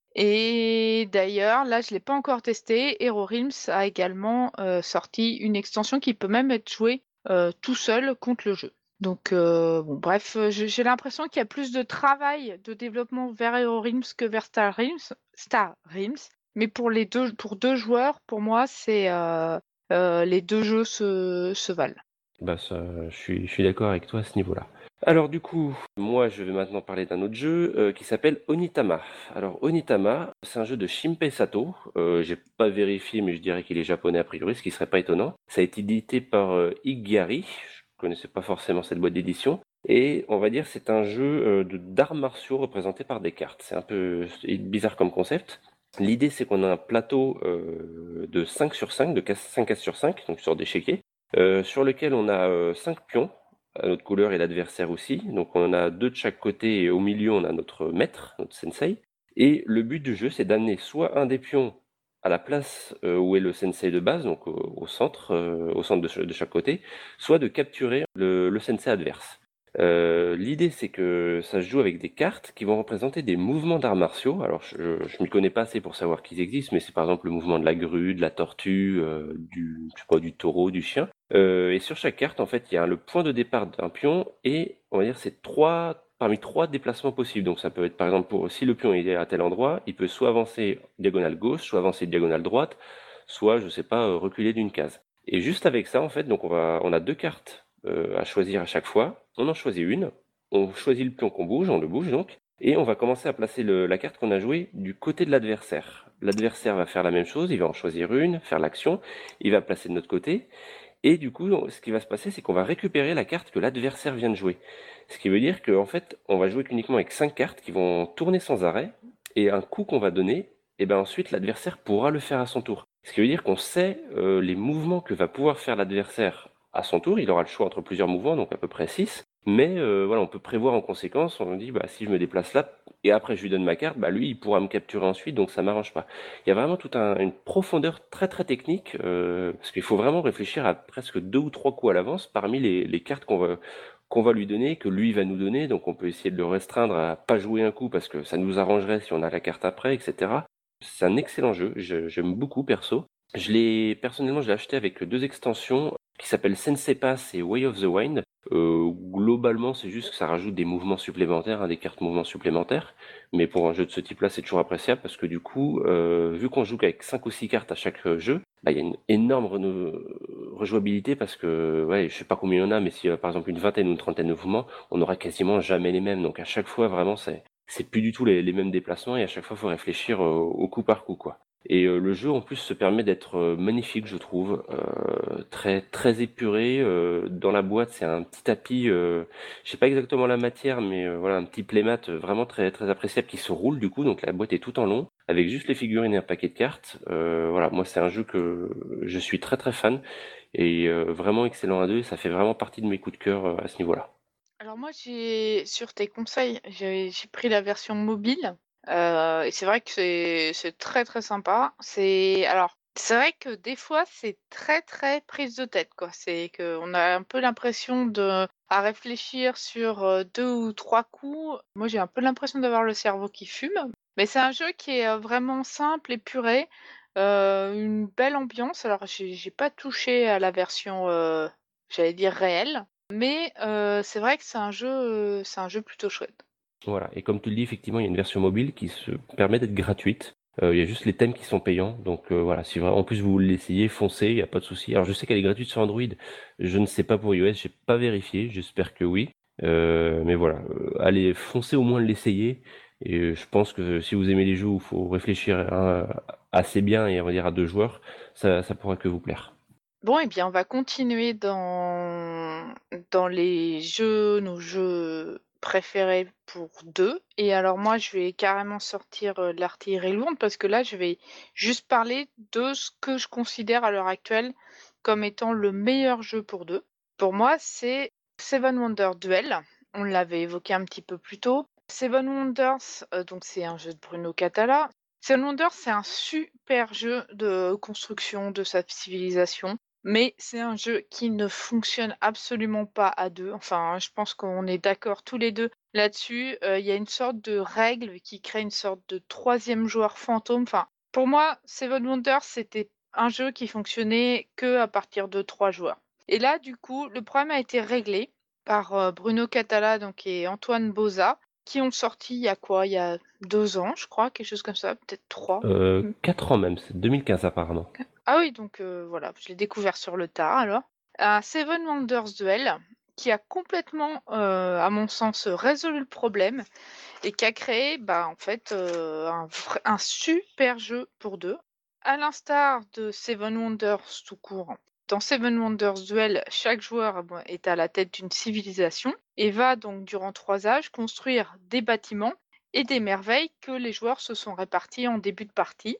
Et d'ailleurs, là, je ne l'ai pas encore testé. Hero Realms a également euh, sorti une extension qui peut même être jouée euh, tout seul contre le jeu. Donc, euh, bon, bref, j'ai l'impression qu'il y a plus de travail de développement vers Hero Realms que vers Star Realms. Star Realms. Mais pour les deux, pour deux joueurs, pour moi, c'est euh, euh, les deux jeux se, se valent. Bah ça, je suis, je suis d'accord avec toi à ce niveau-là. Alors du coup, moi je vais maintenant parler d'un autre jeu euh, qui s'appelle Onitama. Alors Onitama, c'est un jeu de Shinpei Sato. Euh, j'ai pas vérifié, mais je dirais qu'il est japonais a priori, ce qui serait pas étonnant. Ça a été édité par euh, Igari. Je connaissais pas forcément cette boîte d'édition. Et on va dire c'est un jeu euh, de d'arts martiaux représenté par des cartes. C'est un peu bizarre comme concept. L'idée c'est qu'on a un plateau euh, de cinq sur cinq, de cinq cases sur cinq, donc sur d'échiquier, euh, sur lequel on a euh, cinq pions à notre couleur et l'adversaire aussi. Donc on en a deux de chaque côté et au milieu on a notre maître, notre sensei. Et le but du jeu c'est d'amener soit un des pions à la place euh, où est le sensei de base, donc au, au centre, euh, au centre de, de chaque côté, soit de capturer le, le sensei adverse. Euh, L'idée c'est que ça se joue avec des cartes qui vont représenter des mouvements d'arts martiaux. Alors je, je m'y connais pas assez pour savoir qu'ils existent, mais c'est par exemple le mouvement de la grue, de la tortue, euh, du, je sais pas, du taureau, du chien. Euh, et sur chaque carte, en fait, il y a le point de départ d'un pion et on va dire c'est trois parmi trois déplacements possibles. Donc ça peut être par exemple pour si le pion est à tel endroit, il peut soit avancer diagonale gauche, soit avancer diagonale droite, soit je sais pas euh, reculer d'une case. Et juste avec ça, en fait, donc on va on a deux cartes euh, à choisir à chaque fois. On en choisit une, on choisit le pion qu'on bouge, on le bouge donc, et on va commencer à placer le, la carte qu'on a jouée du côté de l'adversaire. L'adversaire va faire la même chose, il va en choisir une, faire l'action, il va placer de notre côté. Et du coup, ce qui va se passer, c'est qu'on va récupérer la carte que l'adversaire vient de jouer. Ce qui veut dire qu'en fait, on va jouer uniquement avec cinq cartes qui vont tourner sans arrêt. Et un coup qu'on va donner, et ben ensuite l'adversaire pourra le faire à son tour. Ce qui veut dire qu'on sait euh, les mouvements que va pouvoir faire l'adversaire à son tour. Il aura le choix entre plusieurs mouvements, donc à peu près six. Mais euh, voilà, on peut prévoir en conséquence. On dit, bah, si je me déplace là, et après je lui donne ma carte, bah, lui, il pourra me capturer ensuite, donc ça m'arrange pas. Il y a vraiment toute un, une profondeur très très technique, euh, parce qu'il faut vraiment réfléchir à presque deux ou trois coups à l'avance parmi les, les cartes qu'on va, qu'on va lui donner, que lui va nous donner. Donc on peut essayer de le restreindre à pas jouer un coup parce que ça nous arrangerait si on a la carte après, et cetera. C'est un excellent jeu, j'aime beaucoup perso. Je l'ai personnellement, je l'ai acheté avec deux extensions qui s'appellent Sensei Pass et Way of the Wind. Euh, globalement, c'est juste que ça rajoute des mouvements supplémentaires, hein, des cartes mouvements supplémentaires. Mais pour un jeu de ce type-là, c'est toujours appréciable parce que du coup, euh, vu qu'on joue qu'avec cinq ou six cartes à chaque jeu, bah, il y a une énorme re rejouabilité parce que, ouais, je sais pas combien il y en a, mais s'il y a par exemple une vingtaine ou une trentaine de mouvements, on aura quasiment jamais les mêmes. Donc à chaque fois, vraiment, c'est c'est plus du tout les, les mêmes déplacements et à chaque fois, il faut réfléchir au, au coup par coup, quoi. Et heu, le jeu en plus se permet d'être, heu, magnifique je trouve, heu, très très épuré, heu, dans la boîte c'est un petit tapis, heu, je sais pas exactement la matière mais heu, voilà un petit playmat, heu, vraiment très très appréciable qui se roule du coup, donc la boîte est tout en long, avec juste les figurines et un paquet de cartes. Heu, voilà, moi c'est un jeu que je suis très très fan et heu, vraiment excellent à deux et ça fait vraiment partie de mes coups de cœur, heu, à ce niveau-là. Alors moi, j'ai sur tes conseils, j'ai j'ai pris la version mobile, heu et c'est vrai que c'est c'est très, très sympa. C'est alors, c'est vrai que des fois, c'est très, très prise de tête, quoi. C'est qu'on a un peu l'impression de à réfléchir sur, heu, deux ou trois coups. Moi, j'ai un peu l'impression d'avoir le cerveau qui fume, mais c'est un jeu qui est, heu, vraiment simple, épuré, heu, une belle ambiance. Alors j'ai j'ai pas touché à la version, heu, j'allais dire réelle, mais heu, c'est vrai que c'est un jeu, heu, c'est un jeu plutôt chouette. Voilà, et comme tu le dis, effectivement, il y a une version mobile qui se permet d'être gratuite. Euh, il y a juste les thèmes qui sont payants. Donc euh, voilà, si vraiment en plus vous voulez l'essayer, foncez, il n'y a pas de souci. Alors je sais qu'elle est gratuite sur Android, je ne sais pas pour iOS, j'ai pas vérifié, j'espère que oui. Euh, mais voilà, euh, allez, foncez au moins l'essayer. Et euh, je pense que si vous aimez les jeux où il faut réfléchir hein, assez bien et on va dire à deux joueurs, ça, ça pourra que vous plaire. Bon et bien, on va continuer dans dans les jeux nos jeux préférés pour deux. Et alors moi, je vais carrément sortir, heu, l'artillerie lourde parce que là, je vais juste parler de ce que je considère à l'heure actuelle comme étant le meilleur jeu pour deux. Pour moi, c'est Seven Wonders Duel. On l'avait évoqué un petit peu plus tôt. Seven Wonders, heu, donc c'est un jeu de Bruno Cathala. Seven Wonders, c'est un super jeu de construction de sa civilisation, mais c'est un jeu qui ne fonctionne absolument pas à deux. Enfin, je pense qu'on est d'accord tous les deux là-dessus. Heu, il y a une sorte de règle qui crée une sorte de troisième joueur fantôme. Enfin, pour moi, Seven Wonders, c'était un jeu qui fonctionnait que à partir de trois joueurs. Et là, du coup, le problème a été réglé par, heu, Bruno Cathala donc et Antoine Bauza, qui ont sorti il y a quoi? Il y a deux ans, je crois, quelque chose comme ça, peut-être trois. Euh, quatre ans même, c'est deux mille quinze apparemment. Ah oui, donc heu, voilà, je l'ai découvert sur le tard alors. Un Seven Wonders Duel qui a complètement, heu, à mon sens, résolu le problème et qui a créé, bah, en fait, heu, un vrai un super jeu pour deux. À l'instar de Seven Wonders tout court, dans Seven Wonders Duel, chaque joueur, bon, est à la tête d'une civilisation et va donc durant trois âges construire des bâtiments et des merveilles que les joueurs se sont répartis en début de partie.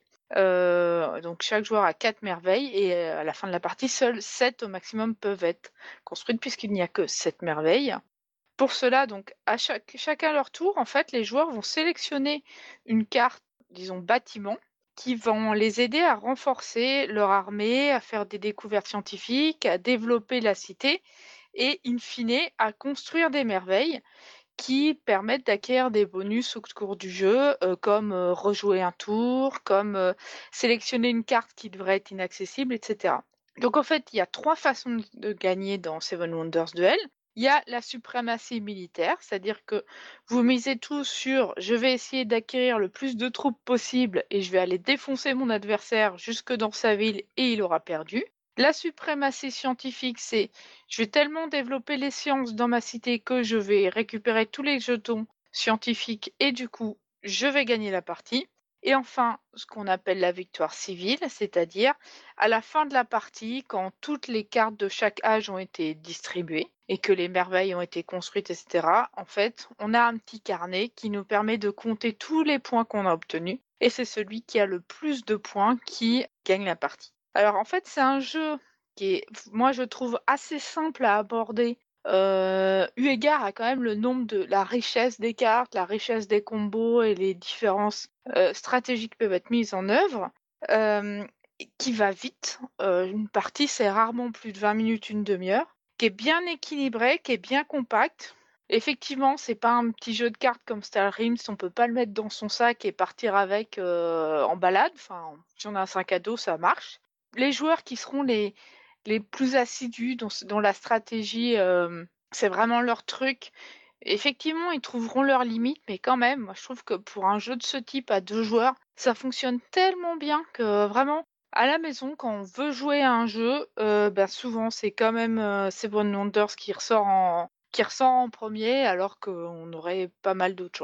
Heu, donc chaque joueur a quatre merveilles et heu, à la fin de la partie, seules sept au maximum peuvent être construites puisqu'il n'y a que sept merveilles. Pour cela, donc à chaque chacun leur tour, en fait, les joueurs vont sélectionner une carte, disons bâtiment, qui vont les aider à renforcer leur armée, à faire des découvertes scientifiques, à développer la cité et in fine à construire des merveilles qui permettent d'acquérir des bonus au cours du jeu, heu, comme, heu, rejouer un tour, comme, heu, sélectionner une carte qui devrait être inaccessible et cetera. Donc en fait, il y a trois façons d de gagner dans Seven Wonders Duel. Il y a la suprématie militaire, c'est-à-dire que vous misez tout sur: «Je vais essayer d'acquérir le plus de troupes possible et je vais aller défoncer mon adversaire jusque dans sa ville et il aura perdu». La suprématie scientifique, c'est: «Je vais tellement développer les sciences dans ma cité que je vais récupérer tous les jetons scientifiques et du coup, je vais gagner la partie». Et enfin, ce qu'on appelle la victoire civile, c'est-à-dire à la fin de la partie, quand toutes les cartes de chaque âge ont été distribuées et que les merveilles ont été construites et cetera, en fait, on a un petit carnet qui nous permet de compter tous les points qu'on a obtenus et c'est celui qui a le plus de points qui gagne la partie. Alors en fait, c'est un jeu qui est, moi je trouve assez simple à aborder, heu, eu égard à quand même le nombre de la richesse des cartes, la richesse des combos et les différences, heu, stratégies qui peuvent être mises en œuvre, hem, et qui va vite. Heu, une partie, c'est rarement plus de vingt minutes, une demi heure, qui est bien équilibré, qui est bien compact. Effectivement, c'est pas un petit jeu de cartes comme Star Realms, on peut pas le mettre dans son sac et partir avec, heu, en balade. Enfin, si on a un sac à dos, ça marche. Les joueurs qui seront les les plus assidus dans ce dans la stratégie, hem, c'est vraiment leur truc. Effectivement, ils trouveront leurs limites, mais quand même, moi je trouve que pour un jeu de ce type à deux joueurs, ça fonctionne tellement bien que vraiment, à la maison, quand on veut jouer à un jeu, heu, bah, souvent c'est quand même, heu, Seven Wonders qui ressort en qui ressort en premier alors qu'on aurait pas mal d'autres choix.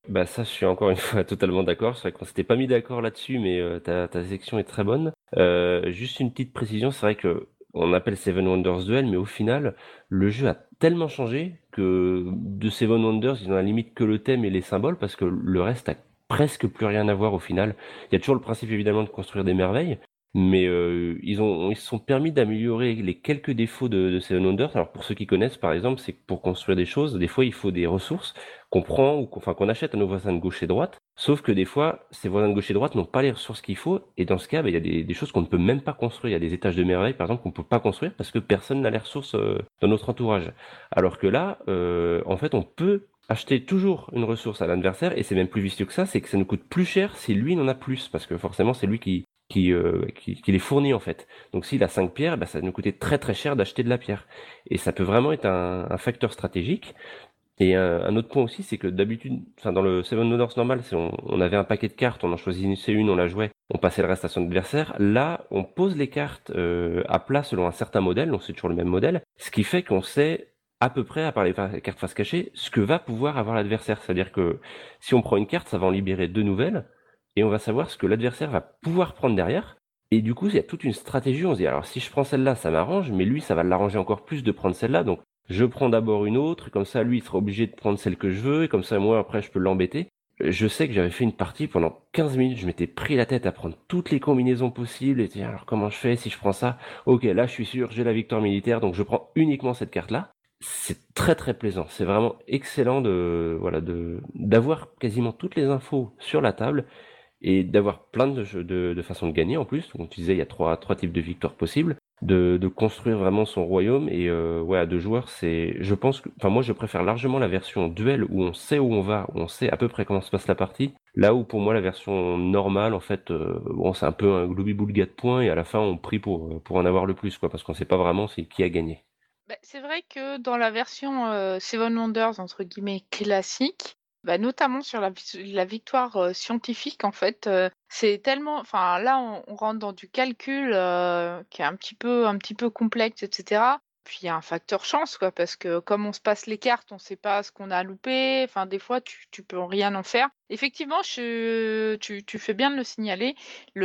Bah ça, je suis encore une fois totalement d'accord. C'est vrai qu'on s'était pas mis d'accord là-dessus, mais euh, ta, ta sélection est très bonne. Euh, juste une petite précision, c'est vrai que on appelle Seven Wonders Duel, mais au final, le jeu a tellement changé que de Seven Wonders, ils ont à la limite que le thème et les symboles, parce que le reste a presque plus rien à voir au final. Il y a toujours le principe évidemment de construire des merveilles, mais euh, ils ont ils se sont permis d'améliorer les quelques défauts de, de Seven Wonders. Alors pour ceux qui connaissent, par exemple, c'est que pour construire des choses, des fois il faut des ressources qu'on prend ou qu'on enfin, qu'on achète à nos voisins de gauche et droite. Sauf que des fois, ces voisins de gauche et droite n'ont pas les ressources qu'il faut, et dans ce cas, bah, il y a des, des choses qu'on ne peut même pas construire. Il y a des étages de merveille, par exemple, qu'on ne peut pas construire parce que personne n'a les ressources euh, dans notre entourage. Alors que là, euh, en fait, on peut acheter toujours une ressource à l'adversaire, et c'est même plus vicieux que ça, c'est que ça nous coûte plus cher si lui n'en a plus, parce que forcément, c'est lui qui, qui, euh, qui, qui les fournit en fait. Donc s'il a cinq pierres, bah, ça va nous coûter très très cher d'acheter de la pierre. Et ça peut vraiment être un, un facteur stratégique. Et un, un autre point aussi, c'est que d'habitude, enfin dans le Seven Wonders normal, c'est on, on avait un paquet de cartes, on en choisissait une, on la jouait, on passait le reste à son adversaire. Là, on pose les cartes euh, à plat selon un certain modèle, donc c'est toujours le même modèle, ce qui fait qu'on sait à peu près, à part les fa- cartes face cachée, ce que va pouvoir avoir l'adversaire. C'est-à-dire que si on prend une carte, ça va en libérer deux nouvelles, et on va savoir ce que l'adversaire va pouvoir prendre derrière. Et du coup, il y a toute une stratégie. On se dit, alors si je prends celle-là, ça m'arrange, mais lui, ça va l'arranger encore plus de prendre celle-là. Donc je prends d'abord une autre, et comme ça, lui, il sera obligé de prendre celle que je veux, et comme ça, moi, après, je peux l'embêter. Je sais que j'avais fait une partie pendant quinze minutes, je m'étais pris la tête à prendre toutes les combinaisons possibles, et dire, alors comment je fais si je prends ça? Ok, là, je suis sûr, j'ai la victoire militaire, donc je prends uniquement cette carte-là. C'est très très plaisant, c'est vraiment excellent de voilà de d'avoir quasiment toutes les infos sur la table et d'avoir plein de, jeux- de, de façons de gagner en plus. Comme tu disais, il y a trois, trois types de victoires possibles. De, de construire vraiment son royaume et euh, ouais, à deux joueurs, c'est, je pense que, enfin moi je préfère largement la version duel où on sait où on va, où on sait à peu près comment se passe la partie. Là où pour moi la version normale, en fait, euh, bon c'est un peu un gloubi-boulga de points et à la fin on prie pour pour en avoir le plus quoi, parce qu'on sait pas vraiment c'est qui a gagné. Bah, c'est vrai que dans la version, heu, Seven Wonders entre guillemets «classique», bah, notamment sur la vis la victoire, heu, scientifique en fait, heu, c'est tellement enfin là on on rentre dans du calcul, heu, qui est un petit peu un petit peu complexe et cetera. Puis il y a un facteur chance quoi, parce que comme on se passe les cartes, on sait pas ce qu'on a loupé, enfin des fois tu tu peux rien en faire. Effectivement, je tu tu fais bien de le signaler,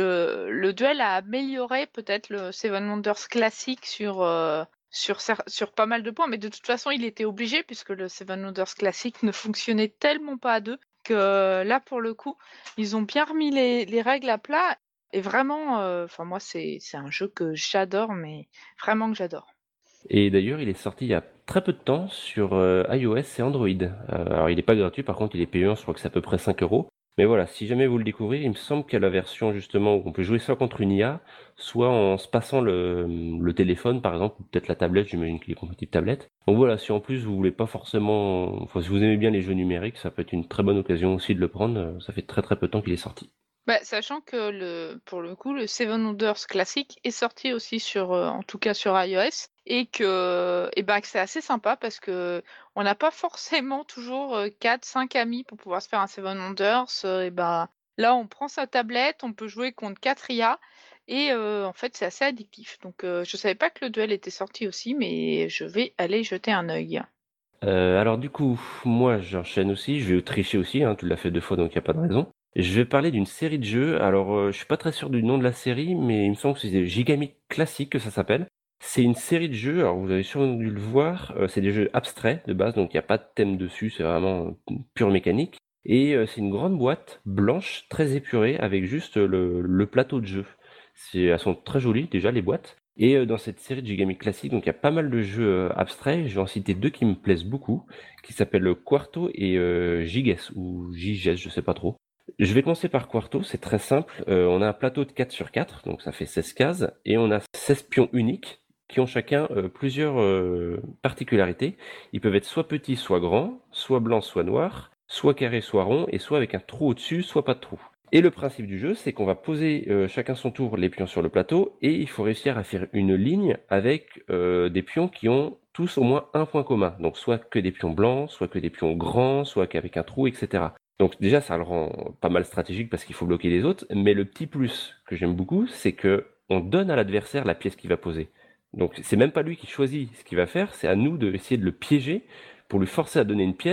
le le duel a amélioré peut-être le Seven Wonders classique sur, heu sur cer sur pas mal de points, mais de toute façon, il était obligé puisque le Seven Wonders classique ne fonctionnait tellement pas à deux que là, pour le coup, ils ont bien remis les les règles à plat et vraiment, heu, enfin moi, c'est c'est un jeu que j'adore, mais vraiment que j'adore. Et d'ailleurs, il est sorti il y a très peu de temps sur euh, iOS et Android. Euh, alors, il n'est pas gratuit, par contre, il est payant, je crois que c'est à peu près cinq euros. Mais voilà, si jamais vous le découvrez, il me semble qu'il y a la version justement où on peut jouer soit contre une I A, soit en se passant le, le téléphone, par exemple, ou peut-être la tablette, j'imagine qu'il est compatible tablette. Donc voilà, si en plus vous voulez pas forcément, enfin si vous aimez bien les jeux numériques, ça peut être une très bonne occasion aussi de le prendre. Euh, Ça fait très très peu de temps qu'il est sorti. Bah, sachant que le pour le coup, le Seven Wonders classique est sorti aussi sur, heu, en tout cas sur iOS et que et ben, que c'est assez sympa parce que on n'a pas forcément toujours, heu, quatre cinq amis pour pouvoir se faire un Seven Wonders, heu et ben, là, on prend sa tablette, on peut jouer contre quatre I A et heu, en fait, c'est assez addictif. Donc heu, je savais pas que le duel était sorti aussi, mais je vais aller jeter un œil. Euh, alors du coup, moi j'enchaîne aussi, je vais tricher aussi, hein, tu l'as fait deux fois donc il n'y a pas de raison. Je vais parler d'une série de jeux, alors euh, je suis pas très sûr du nom de la série, mais il me semble que c'est Gigamic Classique que ça s'appelle. C'est une série de jeux, alors vous avez sûrement dû le voir, euh, c'est des jeux abstraits de base, donc il n'y a pas de thème dessus, c'est vraiment euh, pure mécanique. Et euh, c'est une grande boîte blanche, très épurée, avec juste le, le plateau de jeu. C'est, elles sont très jolies déjà les boîtes. Et euh, dans cette série de Gigamic Classique, donc il y a pas mal de jeux euh, abstraits. Je vais en citer deux qui me plaisent beaucoup, qui s'appellent Quarto et euh, Giges ou Giges, je sais pas trop. Je vais commencer par Quarto, c'est très simple. Euh, on a un plateau de quatre sur quatre, donc ça fait seize cases, et on a seize pions uniques qui ont chacun euh, plusieurs euh, particularités. Ils peuvent être soit petits, soit grands, soit blancs, soit noirs, soit carrés, soit ronds, et soit avec un trou au-dessus, soit pas de trou. Et le principe du jeu, c'est qu'on va poser euh, chacun son tour les pions sur le plateau et il faut réussir à faire une ligne avec euh, des pions qui ont tous au moins un point commun. Donc soit que des pions blancs, soit que des pions grands, soit qu'avec un trou, et cetera. Donc déjà, ça le rend pas mal stratégique parce qu'il faut bloquer les autres. Mais le petit plus que j'aime beaucoup, c'est que on donne à l'adversaire la pièce qu'il va poser. Donc c'est même pas lui qui choisit ce qu'il va faire, c'est à nous de essayer de le piéger pour lui forcer à donner une pièce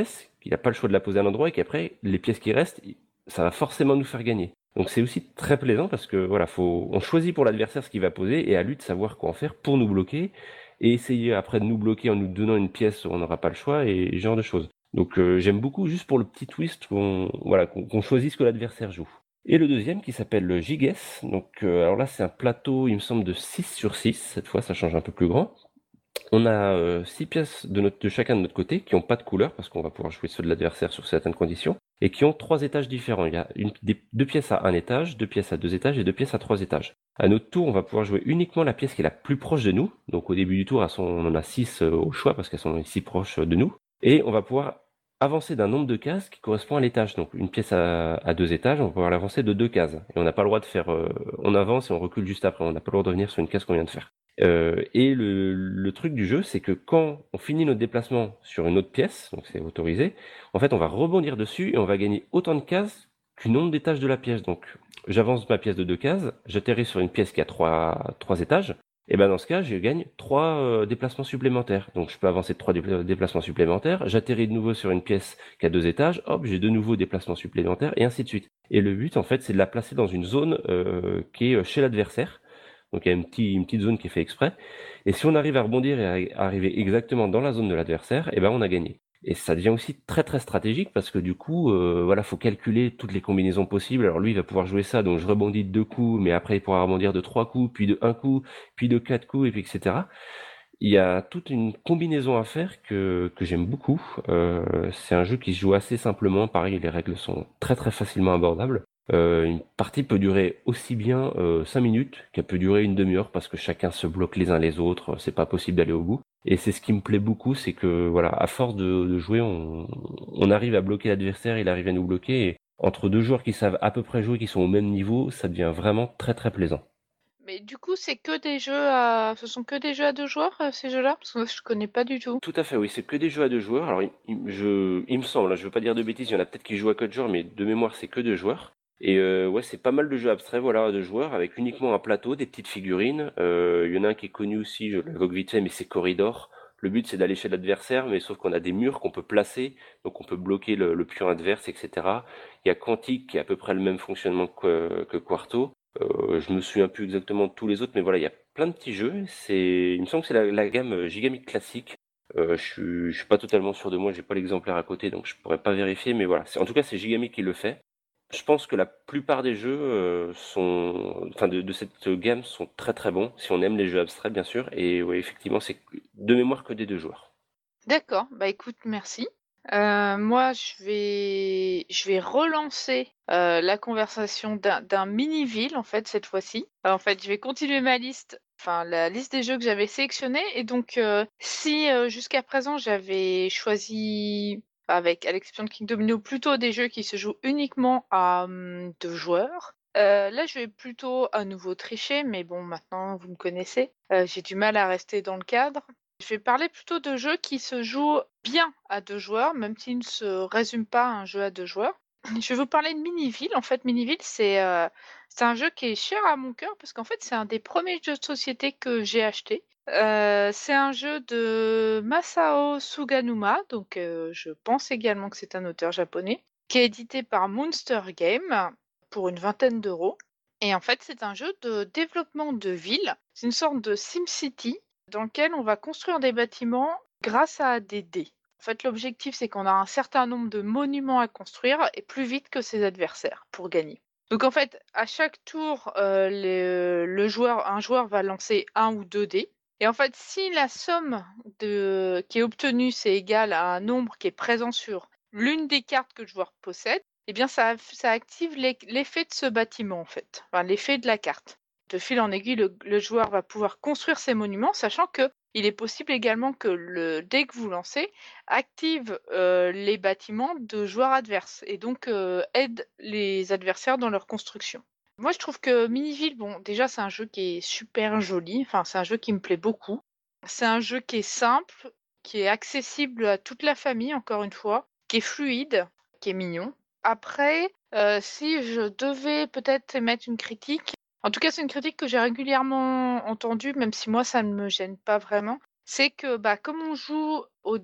qu'il n'a pas le choix de la poser à un endroit et qu'après, les pièces qui restent, il- ça va forcément nous faire gagner. Donc c'est aussi très plaisant parce que voilà, faut, on choisit pour l'adversaire ce qu'il va poser et à lui de savoir quoi en faire pour nous bloquer et essayer après de nous bloquer en nous donnant une pièce où on n'aura pas le choix et ce genre de choses. Donc euh, j'aime beaucoup juste pour le petit twist qu'on voilà, qu'on qu'on choisit ce que l'adversaire joue. Et le deuxième qui s'appelle le Giges. Donc euh, alors là c'est un plateau, il me semble, de six sur six. Cette fois ça change un peu plus grand. On a euh, six pièces de, notre, de chacun de notre côté qui n'ont pas de couleur parce qu'on va pouvoir jouer ceux de l'adversaire sur certaines conditions et qui ont trois étages différents. Il y a une, des, deux pièces à un étage, deux pièces à deux étages et deux pièces à trois étages. À notre tour, on va pouvoir jouer uniquement la pièce qui est la plus proche de nous. Donc au début du tour, on en a six euh, au choix parce qu'elles sont ici proches de nous. Et on va pouvoir avancer d'un nombre de cases qui correspond à l'étage. Donc une pièce à, à deux étages, on va pouvoir l'avancer de deux cases. Et on n'a pas le droit de faire... Euh, on avance et on recule juste après. On n'a pas le droit de revenir sur une case qu'on vient de faire. Euh, et le, le truc du jeu, c'est que quand on finit notre déplacement sur une autre pièce, donc c'est autorisé, en fait on va rebondir dessus et on va gagner autant de cases qu'une nombre d'étages de la pièce. Donc j'avance ma pièce de deux cases, j'atterris sur une pièce qui a trois, trois étages, et ben dans ce cas je gagne trois euh, déplacements supplémentaires. Donc je peux avancer de trois dépla- déplacements supplémentaires, j'atterris de nouveau sur une pièce qui a deux étages, hop, j'ai de nouveau déplacements supplémentaires, et ainsi de suite. Et le but en fait c'est de la placer dans une zone euh, qui est chez l'adversaire. Donc il y a une, petit, une petite zone qui est fait exprès. Et si on arrive à rebondir et à arriver exactement dans la zone de l'adversaire, eh ben on a gagné. Et ça devient aussi très très stratégique parce que du coup, euh, voilà, faut calculer toutes les combinaisons possibles. Alors lui, il va pouvoir jouer ça, donc je rebondis de deux coups, mais après il pourra rebondir de trois coups, puis de un coup, puis de quatre coups, et puis et cetera. Il y a toute une combinaison à faire que, que j'aime beaucoup. Euh, c'est un jeu qui se joue assez simplement. Pareil, les règles sont très très facilement abordables. Euh, une partie peut durer aussi bien euh, cinq minutes qu'elle peut durer une demi-heure parce que chacun se bloque les uns les autres. C'est pas possible d'aller au bout. Et c'est ce qui me plaît beaucoup, c'est que voilà, à force de, de jouer, on, on arrive à bloquer l'adversaire, il arrive à nous bloquer. Et entre deux joueurs qui savent à peu près jouer, qui sont au même niveau, ça devient vraiment très très plaisant. Mais du coup, c'est que des jeux à... Ce sont que des jeux à deux joueurs, euh, ces jeux-là? Parce que moi, je connais pas du tout. Tout à fait, oui, c'est que des jeux à deux joueurs. Alors, il, il- je, il me semble, hein, je veux pas dire de bêtises, il y en a peut-être qui jouent à quatre joueurs, mais de mémoire, c'est que deux joueurs. Et euh, ouais, c'est pas mal de jeux abstraits, voilà, à deux joueurs, avec uniquement un plateau, des petites figurines. Euh, il y en a un qui est connu aussi, je l'évoque vite fait, mais c'est Corridor. Le but, c'est d'aller chez l'adversaire, mais sauf qu'on a des murs qu'on peut placer, donc on peut bloquer le, le pion adverse, et cetera. Il y a Quantique, qui a à peu près le même fonctionnement que, que Quarto. Euh, je me souviens plus exactement de tous les autres, mais voilà, il y a plein de petits jeux. C'est, il me semble que c'est la, la gamme Gigamic classique. Euh, je suis, je suis pas totalement sûr de moi, j'ai pas l'exemplaire à côté, donc je pourrais pas vérifier, mais voilà. C'est, en tout cas, c'est Gigamic qui le fait. Je pense que la plupart des jeux euh, sont, enfin, de, de cette gamme sont très très bons, si on aime les jeux abstraits, bien sûr. Et ouais, effectivement, c'est de mémoire que des deux joueurs. D'accord, bah écoute, merci. Euh, moi, je vais, je vais relancer euh, la conversation d'un d'un mini-ville, en fait, cette fois-ci. Euh, En fait, je vais continuer ma liste, enfin, la liste des jeux que j'avais sélectionnés. Et donc, euh, si euh, jusqu'à présent, j'avais choisi, avec, à l'exception de King Domino, plutôt des jeux qui se jouent uniquement à hum, deux joueurs. Euh, là, je vais plutôt à nouveau tricher, mais bon, maintenant, vous me connaissez. Euh, j'ai du mal à rester dans le cadre. Je vais parler plutôt de jeux qui se jouent bien à deux joueurs, même s'ils ne se résument pas à un jeu à deux joueurs. Je vais vous parler de Miniville. En fait, Miniville, c'est euh, c'est un jeu qui est cher à mon cœur parce qu'en fait, c'est un des premiers jeux de société que j'ai acheté. Euh, c'est un jeu de Masao Suganuma, donc euh, je pense également que c'est un auteur japonais, qui est édité par Monster Game pour une vingtaine d'euros. Et en fait, c'est un jeu de développement de ville. C'est une sorte de SimCity dans lequel on va construire des bâtiments grâce à des dés. En fait, l'objectif, c'est qu'on a un certain nombre de monuments à construire et plus vite que ses adversaires pour gagner. Donc en fait, à chaque tour, euh, le, le joueur, un joueur va lancer un ou deux dés. Et en fait, si la somme de, qui est obtenue, c'est égal à un nombre qui est présent sur l'une des cartes que le joueur possède, eh bien ça, ça active l'e- l'effet de ce bâtiment, en fait, enfin, l'effet de la carte. De fil en aiguille, le, le joueur va pouvoir construire ses monuments, sachant que il est possible également que le dé que vous lancez active euh, les bâtiments de joueurs adverses et donc euh, aide les adversaires dans leur construction. Moi, je trouve que Miniville, bon, déjà, c'est un jeu qui est super joli. Enfin, c'est un jeu qui me plaît beaucoup. C'est un jeu qui est simple, qui est accessible à toute la famille, encore une fois, qui est fluide, qui est mignon. Après, euh, si je devais peut-être émettre une critique, en tout cas, c'est une critique que j'ai régulièrement entendue, même si moi, ça ne me gêne pas vraiment. C'est que, bah, comme on joue au dé,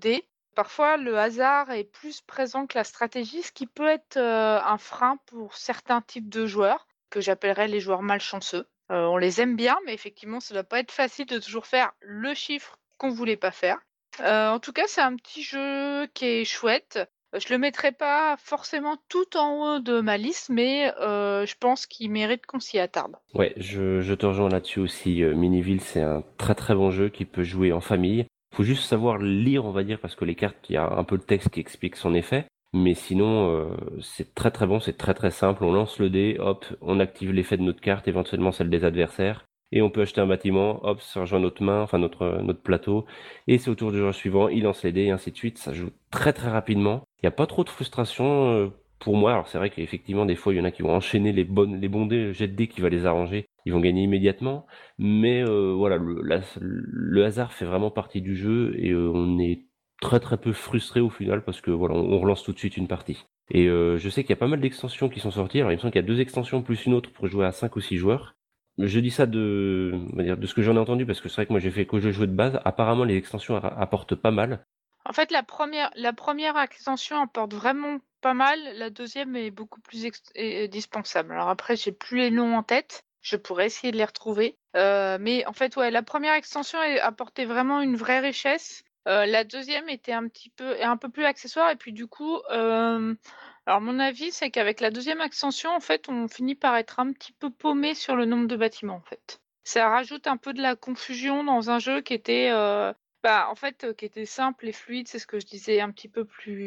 Parfois, le hasard est plus présent que la stratégie, ce qui peut être, heu, un frein pour certains types de joueurs, que j'appellerais les joueurs malchanceux. Heu, on les aime bien, mais effectivement, ça doit pas être facile de toujours faire le chiffre qu'on voulait pas faire. Heu, en tout cas, c'est un petit jeu qui est chouette. Heu, je le mettrai pas forcément tout en haut de ma liste, mais heu, je pense qu'il mérite qu'on s'y attarde. Ouais, je, je te rejoins là-dessus aussi. Euh, Miniville, c'est un très très bon jeu qui peut jouer en famille. Faut juste savoir lire, on va dire, parce que les cartes, il y a un peu de texte qui explique son effet. Mais sinon, euh, c'est très très bon, c'est très très simple. On lance le dé, hop, on active l'effet de notre carte, éventuellement celle des adversaires. Et on peut acheter un bâtiment, hop, ça rejoint notre main, enfin notre, notre plateau. Et c'est au tour du joueur suivant, il lance les dés et ainsi de suite. Ça joue très très rapidement. Il n'y a pas trop de frustration. euh, pour moi, alors c'est vrai qu'effectivement, des fois, il y en a qui vont enchaîner les bonnes, les bons dés, le jet de dés qui va les arranger. Ils vont gagner immédiatement. Mais euh, voilà, le, la- le hasard fait vraiment partie du jeu et euh, on est très très peu frustré au final parce que voilà, on, on relance tout de suite une partie. Et euh, je sais qu'il y a pas mal d'extensions qui sont sorties. Alors il me semble qu'il y a deux extensions plus une autre pour jouer à cinq ou six joueurs. Je dis ça de, on va dire, de ce que j'en ai entendu parce que c'est vrai que moi j'ai fait que je jouais de base. Apparemment les extensions a- apportent pas mal. En fait, la première, la première extension apporte vraiment pas mal. La deuxième est beaucoup plus ex- est- est dispensable. Alors après, j'ai plus les noms en tête. Je pourrais essayer de les retrouver. Euh, mais en fait, ouais, la première extension est- apportait vraiment une vraie richesse. Euh, la deuxième était un petit peu, est un peu plus accessoire. Et puis du coup, euh, alors mon avis, c'est qu'avec la deuxième extension, en fait, on finit par être un petit peu paumé sur le nombre de bâtiments, en fait. Ça rajoute un peu de la confusion dans un jeu qui était euh, bah, en fait, heu, qui était simple et fluide, c'est ce que je disais un petit peu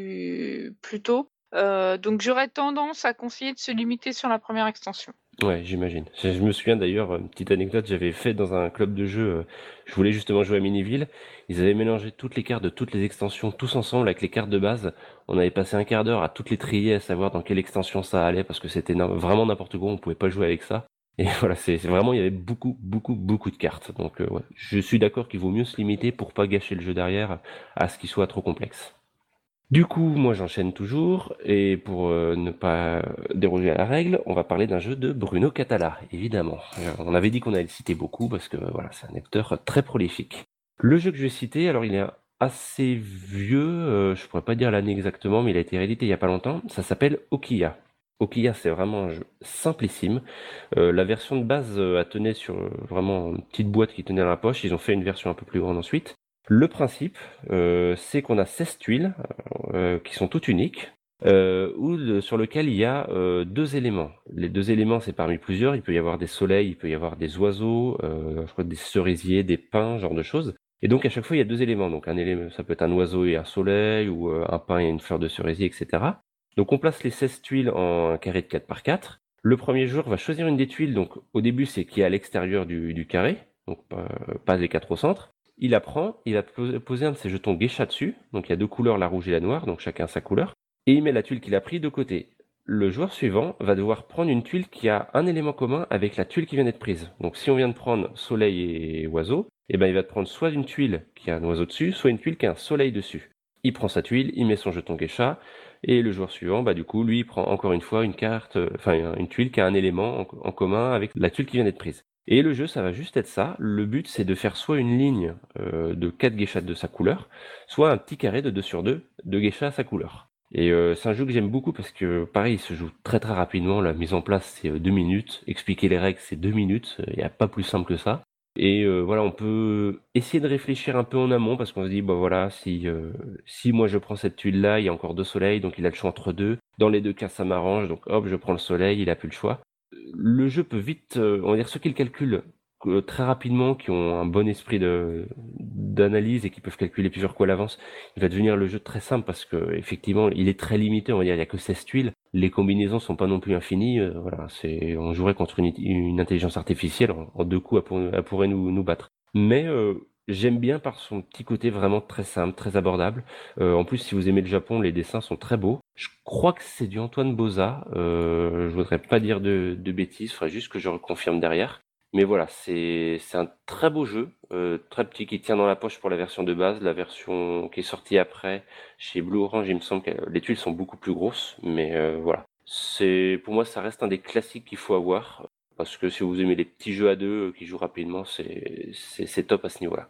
plus plus tôt. Heu, donc j'aurais tendance à conseiller de se limiter sur la première extension. Ouais, j'imagine. Je, je me souviens d'ailleurs, une petite anecdote, j'avais fait dans un club de jeu, euh, je voulais justement jouer à Miniville. Ils avaient mélangé toutes les cartes de toutes les extensions, tous ensemble avec les cartes de base. On avait passé un quart d'heure à toutes les trier, à savoir dans quelle extension ça allait, parce que c'était na- vraiment n'importe quoi, on pouvait pas jouer avec ça. Et voilà, c'est c'est vraiment, il y avait beaucoup, beaucoup, beaucoup de cartes. Donc euh, ouais, je suis d'accord qu'il vaut mieux se limiter pour pas gâcher le jeu derrière à ce qu'il soit trop complexe. Du coup, moi j'enchaîne toujours, et pour euh, ne pas déroger à la règle, on va parler d'un jeu de Bruno Catala, évidemment. Euh, On avait dit qu'on allait le citer beaucoup, parce que voilà, c'est un auteur très prolifique. Le jeu que je vais citer, alors il est assez vieux, euh, je pourrais pas dire l'année exactement, mais il a été réédité il y a pas longtemps, ça s'appelle Okiya. Okiya, c'est vraiment un jeu simplissime. Euh, la version de base euh, a tenait sur euh, vraiment une petite boîte qui tenait dans la poche, ils ont fait une version un peu plus grande ensuite. Le principe, euh, c'est qu'on a seize tuiles euh, qui sont toutes uniques, euh, ou le- sur lequel il y a euh, deux éléments. Les deux éléments, c'est parmi plusieurs. Il peut y avoir des soleils, il peut y avoir des oiseaux, euh, je crois des cerisiers, des pins, genre de choses. Et donc à chaque fois, il y a deux éléments. Donc un élément, ça peut être un oiseau et un soleil, ou euh, un pin et une fleur de cerisier, et cetera. Donc on place les seize tuiles en un carré de quatre par quatre. Le premier joueur va choisir une des tuiles. Donc au début, c'est qui est à l'extérieur du, du carré, donc pas, pas les quatre au centre. Il la prend, il va pos- poser un de ses jetons geisha dessus, donc il y a deux couleurs, la rouge et la noire, donc chacun sa couleur, et il met la tuile qu'il a pris de côté. Le joueur suivant va devoir prendre une tuile qui a un élément commun avec la tuile qui vient d'être prise. Donc si on vient de prendre soleil et oiseau, eh ben il va prendre soit une tuile qui a un oiseau dessus, soit une tuile qui a un soleil dessus. Il prend sa tuile, il met son jeton geisha, et le joueur suivant, bah du coup, lui, il prend encore une fois une carte, euh, enfin une tuile qui a un élément en, en commun avec la tuile qui vient d'être prise. Et le jeu, ça va juste être ça. Le but, c'est de faire soit une ligne euh, de quatre geishas de sa couleur, soit un petit carré de deux sur deux de geishas à sa couleur. Et euh, c'est un jeu que j'aime beaucoup parce que, pareil, il se joue très très rapidement. La mise en place, c'est euh, deux minutes. Expliquer les règles, c'est deux minutes. Il n'y a pas plus simple que ça. Et euh, voilà, on peut essayer de réfléchir un peu en amont parce qu'on se dit, bah voilà, si euh, si moi je prends cette tuile-là, il y a encore deux soleils, donc il a le choix entre deux. Dans les deux cas, ça m'arrange, donc hop, je prends le soleil, il a plus le choix. Le jeu peut vite, euh, on va dire ceux qui le calculent euh, très rapidement, qui ont un bon esprit de d'analyse et qui peuvent calculer plusieurs coups à l'avance, il va devenir le jeu très simple parce que effectivement, il est très limité. On va dire, il y a que seize tuiles. Les combinaisons sont pas non plus infinies. euh, voilà, c'est, on jouerait contre une, une intelligence artificielle. En, en deux coups, elle, pour- elle pourrait nous, nous battre. Mais euh, j'aime bien par son petit côté vraiment très simple, très abordable. Euh, en plus, si vous aimez le Japon, les dessins sont très beaux. Je crois que c'est du Antoine Boza. Euh, je voudrais pas dire de, de bêtises, il faudrait juste que je reconfirme derrière. Mais voilà, c'est c'est un très beau jeu, euh, très petit qui tient dans la poche pour la version de base. La version qui est sortie après chez Blue Orange, il me semble que les tuiles sont beaucoup plus grosses, mais euh, voilà. C'est pour moi, ça reste un des classiques qu'il faut avoir parce que si vous aimez les petits jeux à deux euh, qui jouent rapidement, c'est c'est c'est top à ce niveau-là.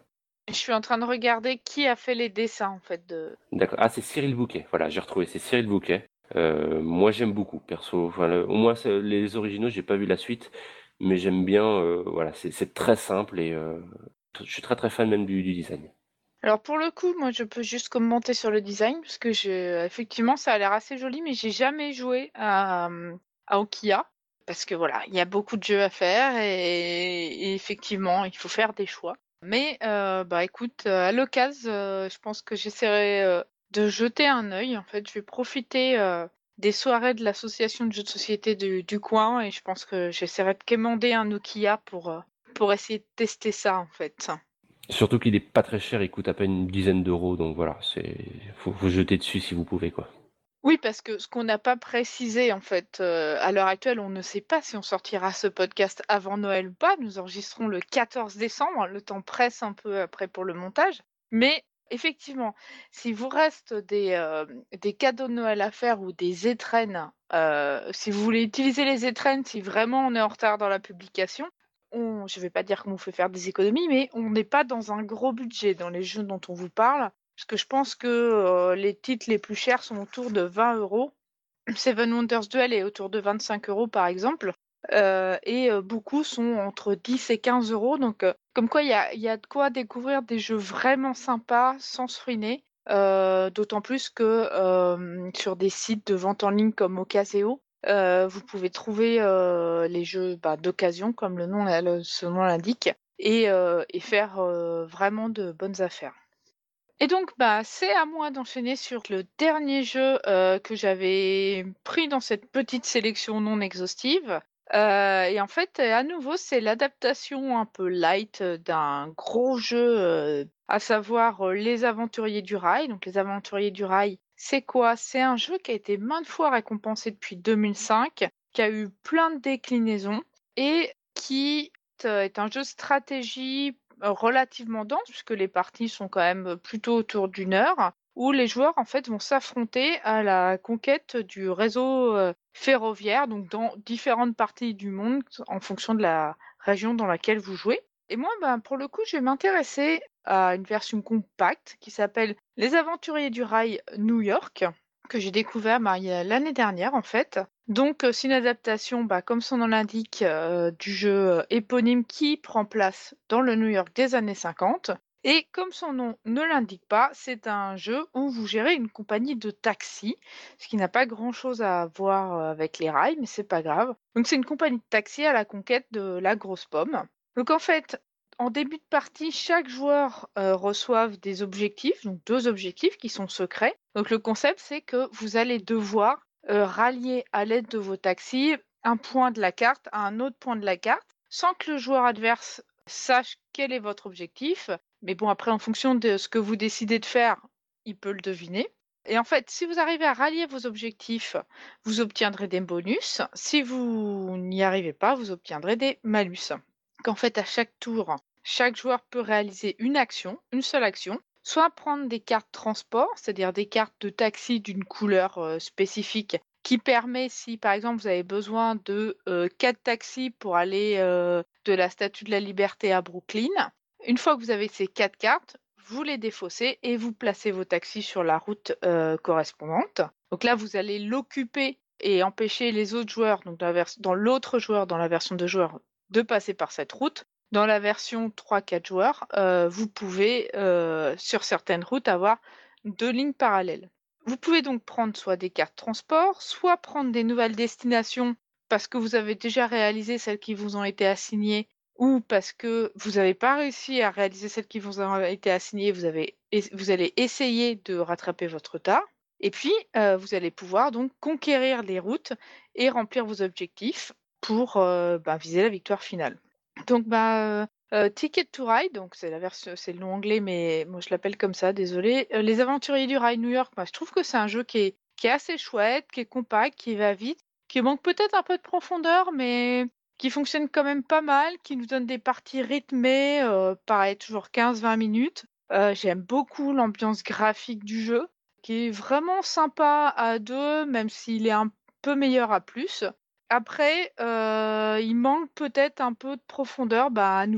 Je suis en train de regarder qui a fait les dessins en fait de D'accord. Ah, c'est Cyril Bouquet. Voilà, j'ai retrouvé, c'est Cyril Bouquet. Euh, moi, j'aime beaucoup, perso. Enfin, le- au moins, c'est- les originaux, j'ai pas vu la suite, mais j'aime bien. Euh, voilà, c'est c'est très simple et euh, je suis très très fan même du, du design. Alors pour le coup, moi je peux juste commenter sur le design parce que je effectivement ça a l'air assez joli, mais j'ai jamais joué à, mmh, à Okia parce que voilà, il y a beaucoup de jeux à faire et, et effectivement il faut faire des choix. Mais euh, bah écoute, euh, à l'occasion, euh, je pense que j'essaierai euh, de jeter un œil. En fait, je vais profiter euh, des soirées de l'association de jeux de société du, du coin et je pense que j'essaierai de quémander un Nokia pour euh, pour essayer de tester ça en fait. Surtout qu'il est pas très cher, il coûte à peine une dizaine d'euros, donc voilà, c'est faut, faut jeter dessus si vous pouvez quoi. Oui, parce que ce qu'on n'a pas précisé, en fait, heu, à l'heure actuelle, on ne sait pas si on sortira ce podcast avant Noël ou pas. Nous enregistrons le quatorze décembre, le temps presse un peu après pour le montage. Mais effectivement, s'il vous reste des, hem, des cadeaux de Noël à faire ou des étrennes, heu, si vous voulez utiliser les étrennes, si vraiment on est en retard dans la publication, on je vais pas dire qu'on vous fait faire des économies, mais on n'est pas dans un gros budget dans les jeux dont on vous parle. Parce que je pense que, heu, les titres les plus chers sont autour de vingt euros. Seven Wonders Duel est autour de vingt-cinq euros par exemple, heu et heu, beaucoup sont entre dix et quinze euros. Donc heu, comme quoi il y a il y a de quoi découvrir des jeux vraiment sympas sans se ruiner, heu, d'autant plus que, hem, sur des sites de vente en ligne comme Ocaseo, heu, vous pouvez trouver, heu, les jeux, bah, d'occasion comme le nom l'a le son nom l'indique et heu et faire, heu, vraiment de bonnes affaires. Et donc, bah, c'est à moi d'enchaîner sur le dernier jeu, heu, que j'avais pris dans cette petite sélection non exhaustive. Heu et en fait, heu, à nouveau, c'est l'adaptation un peu light, heu, d'un gros jeu, heu, à savoir, heu, Les Aventuriers du Rail. Donc Les Aventuriers du Rail, c'est quoi? C'est un jeu qui a été maintes fois récompensé depuis deux mille cinq, qui a eu plein de déclinaisons et qui t est un jeu de stratégie Heu, relativement dense puisque les parties sont quand même, plutôt autour d'une heure, où les joueurs, en fait, vont s'affronter à la conquête du réseau, heu, ferroviaire, donc dans différentes parties du monde en fonction de la région dans laquelle vous jouez. Et moi, ben, pour le coup, je vais m'intéresser à une version compacte qui s'appelle Les Aventuriers du Rail New York, que j'ai découvert, bah, il y a l'année dernière, en fait. Donc, heu, c'est une adaptation, bah, comme son nom l'indique, heu, du jeu, heu, éponyme qui prend place dans le New York des années cinquante. Et comme son nom ne l'indique pas, c'est un jeu où vous gérez une compagnie de taxi, ce qui n'a pas grand-chose à voir, heu, avec les rails, mais c'est pas grave. Donc c'est une compagnie de taxi à la conquête de la grosse pomme. Donc en fait, en début de partie, chaque joueur, heu, reçoivent des objectifs, donc deux objectifs qui sont secrets. Donc le concept, c'est que vous allez devoir heu, rallier à l'aide de vos taxis un point de la carte à un autre point de la carte, sans que le joueur adverse sache quel est votre objectif. Mais bon, après, en fonction de ce que vous décidez de faire, il peut le deviner. Et en fait, si vous arrivez à rallier vos objectifs, vous obtiendrez des bonus. Si vous n'y arrivez pas, vous obtiendrez des malus. Qu'en fait, à chaque tour, chaque joueur peut réaliser une action, une seule action, soit prendre des cartes transport, c'est-à-dire des cartes de taxi d'une couleur euh, spécifique qui permet, si par exemple vous avez besoin de euh, quatre taxis pour aller euh, de la Statue de la Liberté à Brooklyn, une fois que vous avez ces quatre cartes, vous les défaussez et vous placez vos taxis sur la route euh, correspondante. Donc là, vous allez l'occuper et empêcher les autres joueurs, donc dans la vers- dans l'autre joueur, dans la version de joueur, de passer par cette route. Dans la version trois quatre joueurs, heu, vous pouvez, heu, sur certaines routes, avoir deux lignes parallèles. Vous pouvez donc prendre soit des cartes transport, soit prendre des nouvelles destinations parce que vous avez déjà réalisé celles qui vous ont été assignées ou parce que vous n'avez pas réussi à réaliser celles qui vous ont été assignées, vous avez ess vous allez essayer de rattraper votre retard et puis, heu, vous allez pouvoir donc conquérir les routes et remplir vos objectifs pour, heu, bah, viser la victoire finale. Donc bah, heu heu, Ticket to Ride, donc c'est la version c'est le nom anglais, mais moi je l'appelle comme ça, désolée. Heu, Les Aventuriers du Rail New York, bah, je trouve que c'est un jeu qui est qui est assez chouette, qui est compact, qui va vite, qui manque peut-être un peu de profondeur, mais qui fonctionne quand même pas mal, qui nous donne des parties rythmées, heu, pareil toujours quinze vingt minutes. Heu, j'aime beaucoup l'ambiance graphique du jeu, qui est vraiment sympa à deux, même s'il est un peu meilleur à plus. Après, heu, il manque peut-être un peu de profondeur. Bah, à nouveau,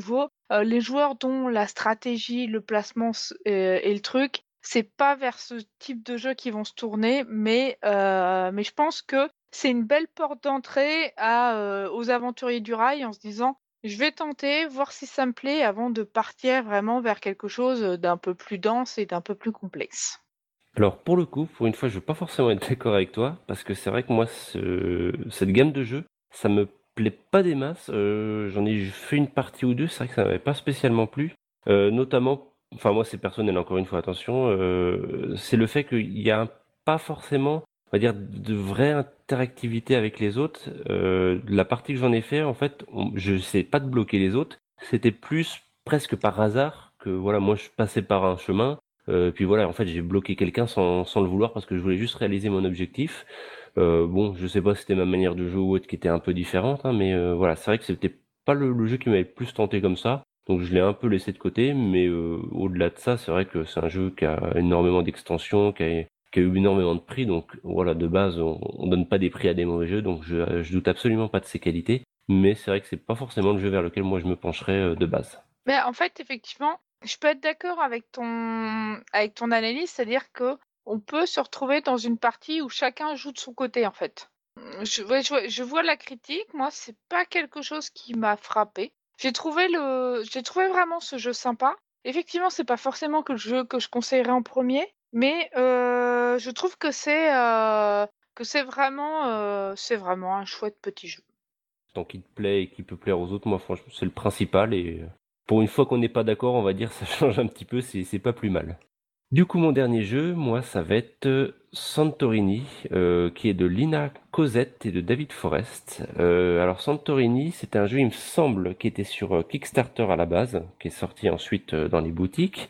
heu, les joueurs dont la stratégie, le placement s heu, et le truc, c'est pas vers ce type de jeu qu'ils vont se tourner, mais heu, mais je pense que c'est une belle porte d'entrée à, heu, aux aventuriers du rail en se disant: «Je vais tenter, voir si ça me plaît», avant de partir vraiment vers quelque chose, heu, d'un peu plus dense et d'un peu plus complexe. Alors pour le coup, pour une fois, je vais pas forcément être d'accord avec toi, parce que c'est vrai que moi, ce cette gamme de jeux, ça me plaît pas des masses, heu, j'en ai fait une partie ou deux, c'est vrai que ça m'avait pas spécialement plu, heu, notamment enfin moi c'est personnel encore une fois attention, heu, c'est le fait qu'il y a pas forcément, on va dire, de vraie interactivité avec les autres, heu, la partie que j'en ai fait en fait, on je j'essayais pas de bloquer les autres, c'était plus presque par hasard que voilà, moi je passais par un chemin. Heu, puis voilà, en fait, j'ai bloqué quelqu'un sans sans le vouloir parce que je voulais juste réaliser mon objectif. Heu, bon, je sais pas si c'était ma manière de jouer ou autre qui était un peu différente, hein, mais heu, voilà, c'est vrai que c'était pas le le jeu qui m'avait le plus tenté comme ça, donc je l'ai un peu laissé de côté, mais heu, au-delà de ça, c'est vrai que c'est un jeu qui a énormément d'extensions, qui a qui a eu énormément de prix, donc voilà, de base, on on donne pas des prix à des mauvais jeux, donc je je doute absolument pas de ses qualités, mais c'est vrai que c'est pas forcément le jeu vers lequel moi je me pencherais, heu, de base. Mais en fait, effectivement, je peux être d'accord avec ton avec ton analyse, c'est-à-dire que on peut se retrouver dans une partie où chacun joue de son côté, en fait. Mmh, je ouais, je vois je vois la critique. Moi, c'est pas quelque chose qui m'a frappé. J'ai trouvé le j'ai trouvé vraiment ce jeu sympa. Effectivement, c'est pas forcément que le jeu que je conseillerais en premier, mais heu, je trouve que c'est, heu, que c'est vraiment, heu, c'est vraiment un chouette petit jeu. Tant qu'il te plaît et qu'il peut plaire aux autres, moi franchement c'est le principal et heu, pour une fois qu'on n'est pas d'accord, on va dire, ça change un petit peu, c'est c'est pas plus mal. Du coup, mon dernier jeu, moi, ça va être, heu, Santorini, heu, qui est de Lina Cosette et de David Forrest. Heu, alors Santorini, c'est un jeu, il me semble, qui était sur, heu, Kickstarter à la base, qui est sorti ensuite, heu, dans les boutiques.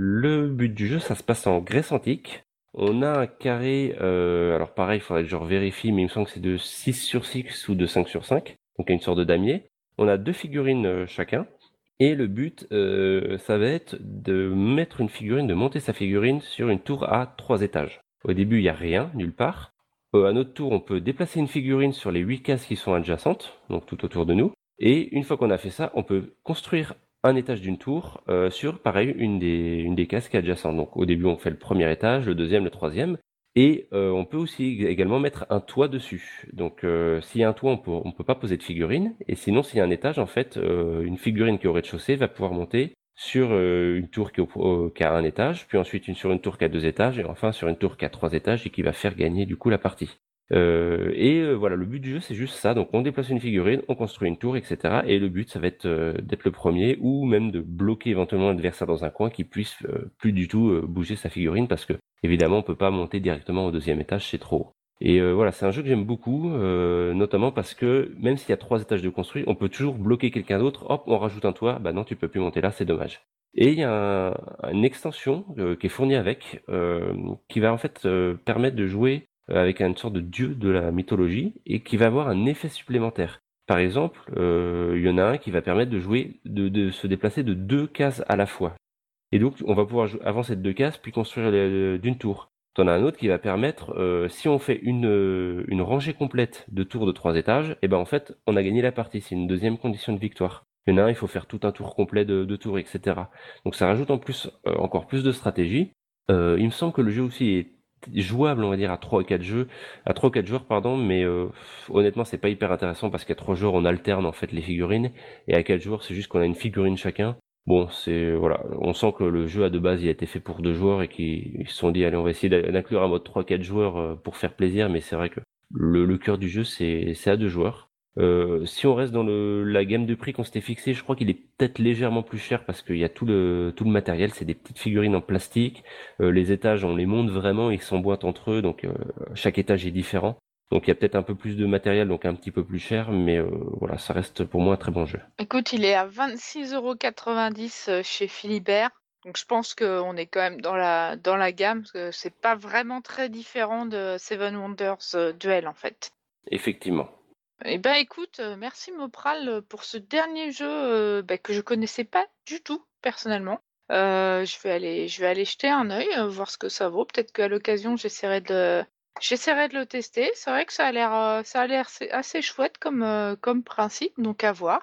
Le but du jeu, ça se passe en Grèce antique. On a un carré, heu, alors pareil, il faudrait que je revérifie, mais il me semble que c'est de six sur six ou de cinq sur cinq, donc il y a une sorte de damier. On a deux figurines, heu, chacun et le but, heu, ça va être de mettre une figurine, de monter sa figurine sur une tour à trois étages. Au début, il y a rien, nulle part. Heu, à notre tour, on peut déplacer une figurine sur les huit cases qui sont adjacentes, donc tout autour de nous et une fois qu'on a fait ça, on peut construire un étage d'une tour, heu, sur pareil, une des une des cases qui est adjacente. Donc au début, on fait le premier étage, le deuxième, le troisième et heu, on peut aussi ég également mettre un toit dessus. Donc heu, s'il y a un toit, on peut on peut pas poser de figurine et sinon s'il y a un étage, en fait, heu, une figurine qui est au rez-de-chaussée va pouvoir monter sur, heu, une tour qui est au au qui a un étage, puis ensuite une sur une tour qui a deux étages et enfin sur une tour qui a trois étages et qui va faire gagner du coup la partie. Heu et heu, voilà, le but du jeu, c'est juste ça. Donc on déplace une figurine, on construit une tour et cetera et le but, ça va être, heu, d'être le premier ou même de bloquer éventuellement l'adversaire dans un coin qui puisse, heu, plus du tout, heu, bouger sa figurine parce qu'évidemment, on peut pas monter directement au deuxième étage, c'est trop haut. Et heu, voilà, c'est un jeu que j'aime beaucoup, heu, notamment parce que même s'il y a trois étages de construit, on peut toujours bloquer quelqu'un d'autre. Hop, on rajoute un toit. Bah non, tu peux plus monter là, c'est dommage. Et il y a un une extension, heu, qui est fournie avec, hem, qui va en fait, heu, permettre de jouer, heu, avec une sorte de dieu de la mythologie et qui va avoir un effet supplémentaire. Par exemple, heu, il y en a un qui va permettre de jouer de de se déplacer de deux cases à la fois et donc on va pouvoir jou avancer de deux cases puis construire le d'une tour. Tu en as un autre qui va permettre, heu, si on fait une, heu, une rangée complète de tours de trois étages et ben, en fait, on a gagné la partie. C'est une deuxième condition de victoire. Il y en a un, il faut faire tout un tour complet de de tours et cetera. Donc ça rajoute en plus, heu, encore plus de stratégie. Heu, il me semble que le jeu aussi est jouable, on va dire, à trois ou quatre jeux à trois ou quatre joueurs, pardon, mais heu, honnêtement, c'est pas hyper intéressant parce qu'à trois joueurs, on alterne, en fait, les figurines et à quatre joueurs, c'est juste qu'on a une figurine chacun. Bon, c'est voilà, on sent que le jeu à de base, il a été fait pour deux joueurs et qu'ils ils se sont dit: «Allez, on va essayer d'a d'inclure un mode trois quatre joueurs, heu, pour faire plaisir», mais c'est vrai que le le cœur du jeu, c'est c'est à deux joueurs. Heu, si on reste dans le la gamme de prix qu'on s'était fixé, je crois qu'il est peut-être légèrement plus cher parce qu'il y a tout le tout le matériel, c'est des petites figurines en plastique. Heu, les étages, on les monte vraiment, ils s'emboîtent entre eux, donc heu, chaque étage est différent. Donc il y a peut-être un peu plus de matériel, donc un petit peu plus cher, mais heu, voilà, ça reste pour moi un très bon jeu. Écoute, il est à vingt-six euros quatre-vingt-dix, heu, chez Philibert, donc je pense qu'on est quand même dans la dans la gamme, parce que c'est pas vraiment très différent de Seven Wonders, heu, Duel, en fait. Effectivement. Eh ben, écoute, heu, merci Mopral, heu, pour ce dernier jeu, heu, bah, que je connaissais pas du tout, personnellement. Heu, je vais aller je vais aller jeter un œil, heu, voir ce que ça vaut. Peut-être qu'à l'occasion, j'essaierai de j'essaierai de le tester. C'est vrai que ça a l'air, heu, ça a l'air c'est assez chouette comme, heu, comme principe, donc à voir.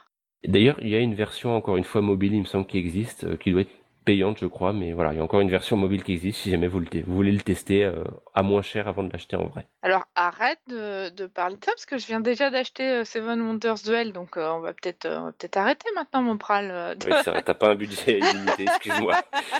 D'ailleurs, il y a une version, encore une fois, mobile, il me semble, qui existe, euh, qui doit être payante, je crois, mais voilà, il y a encore une version mobile qui existe si jamais vous, le, vous voulez le tester euh, à moins cher avant de l'acheter en vrai. Alors arrête de, de parler de ça parce que je viens déjà d'acheter euh, Seven Wonders Duel, donc euh, on va peut-être euh, on va peut-être arrêter maintenant mon pral. euh, de- Oui, c'est vrai, t'as pas un budget illimité, excuse-moi.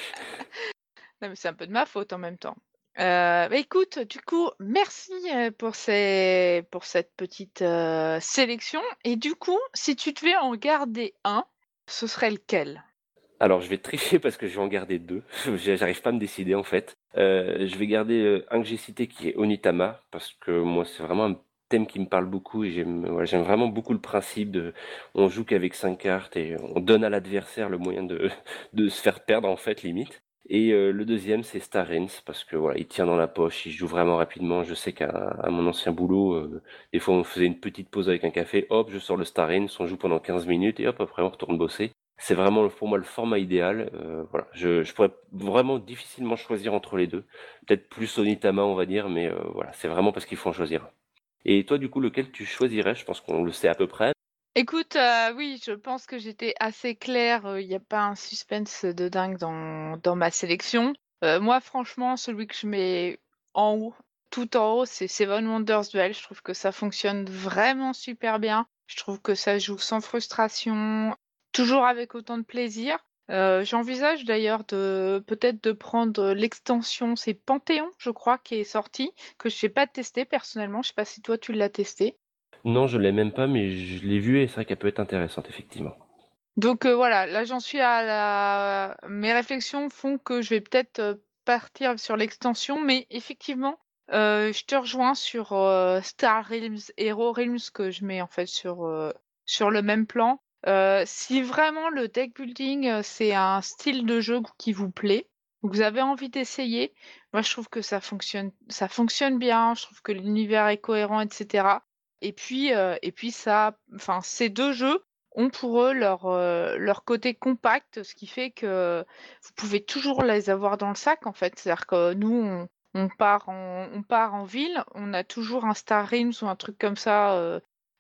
Non, mais c'est un peu de ma faute en même temps. Euh, bah écoute, du coup, merci euh, pour, ces... pour cette petite euh, sélection. Et du coup, si tu devais en garder un, ce serait lequel? Alors, je vais tricher parce que je vais en garder deux. J'arrive pas à me décider en fait. Euh, je vais garder euh, un que j'ai cité qui est Onitama parce que moi, c'est vraiment un thème qui me parle beaucoup et j'aime voilà, j'aime vraiment beaucoup le principe de on joue qu'avec cinq cartes et on donne à l'adversaire le moyen de, de se faire perdre en fait, limite. Et euh, le deuxième, c'est Star Realms parce que voilà, il tient dans la poche, il joue vraiment rapidement. Je sais qu'à à mon ancien boulot, euh, des fois, on faisait une petite pause avec un café, hop, je sors le Star Realms, on joue pendant quinze minutes et hop, après on retourne bosser. C'est vraiment pour moi le format idéal. Euh, voilà, je, je pourrais vraiment difficilement choisir entre les deux. Peut-être plus Onitama, on va dire, mais euh, voilà, c'est vraiment parce qu'il faut en choisir un. Et toi, du coup, lequel tu choisirais? Je pense qu'on le sait à peu près. Écoute, euh, oui, je pense que j'étais assez claire. Il n'y a pas un suspense de dingue dans, dans ma sélection. Euh, moi, franchement, celui que je mets en haut, tout en haut, c'est Seven Wonders Duel. Je trouve que ça fonctionne vraiment super bien. Je trouve que ça joue sans frustration, toujours avec autant de plaisir. Euh, j'envisage d'ailleurs de peut-être de prendre l'extension, c'est Panthéon, je crois, qui est sortie, que je n'ai pas testé personnellement. Je sais pas si toi tu l'as testé. Non, je l'ai même pas, mais je l'ai vu et c'est vrai qu'elle peut être intéressante, effectivement. Donc euh, voilà, là j'en suis à la... Mes réflexions font que je vais peut-être euh, partir sur l'extension, mais effectivement, euh, je te rejoins sur euh, Star Realms, Hero Realms que je mets en fait sur, euh, sur le même plan. Euh, si vraiment le deck building, euh, c'est un style de jeu qui vous plaît, vous avez envie d'essayer, moi je trouve que ça fonctionne, ça fonctionne bien, je trouve que l'univers est cohérent, et cetera. Et puis, euh, et puis ça, enfin, ces deux jeux ont pour eux leur, euh, leur côté compact, ce qui fait que vous pouvez toujours les avoir dans le sac en fait. C'est-à-dire que nous, on, on part en, on part en ville, on a toujours un Star Realms ou un truc comme ça euh,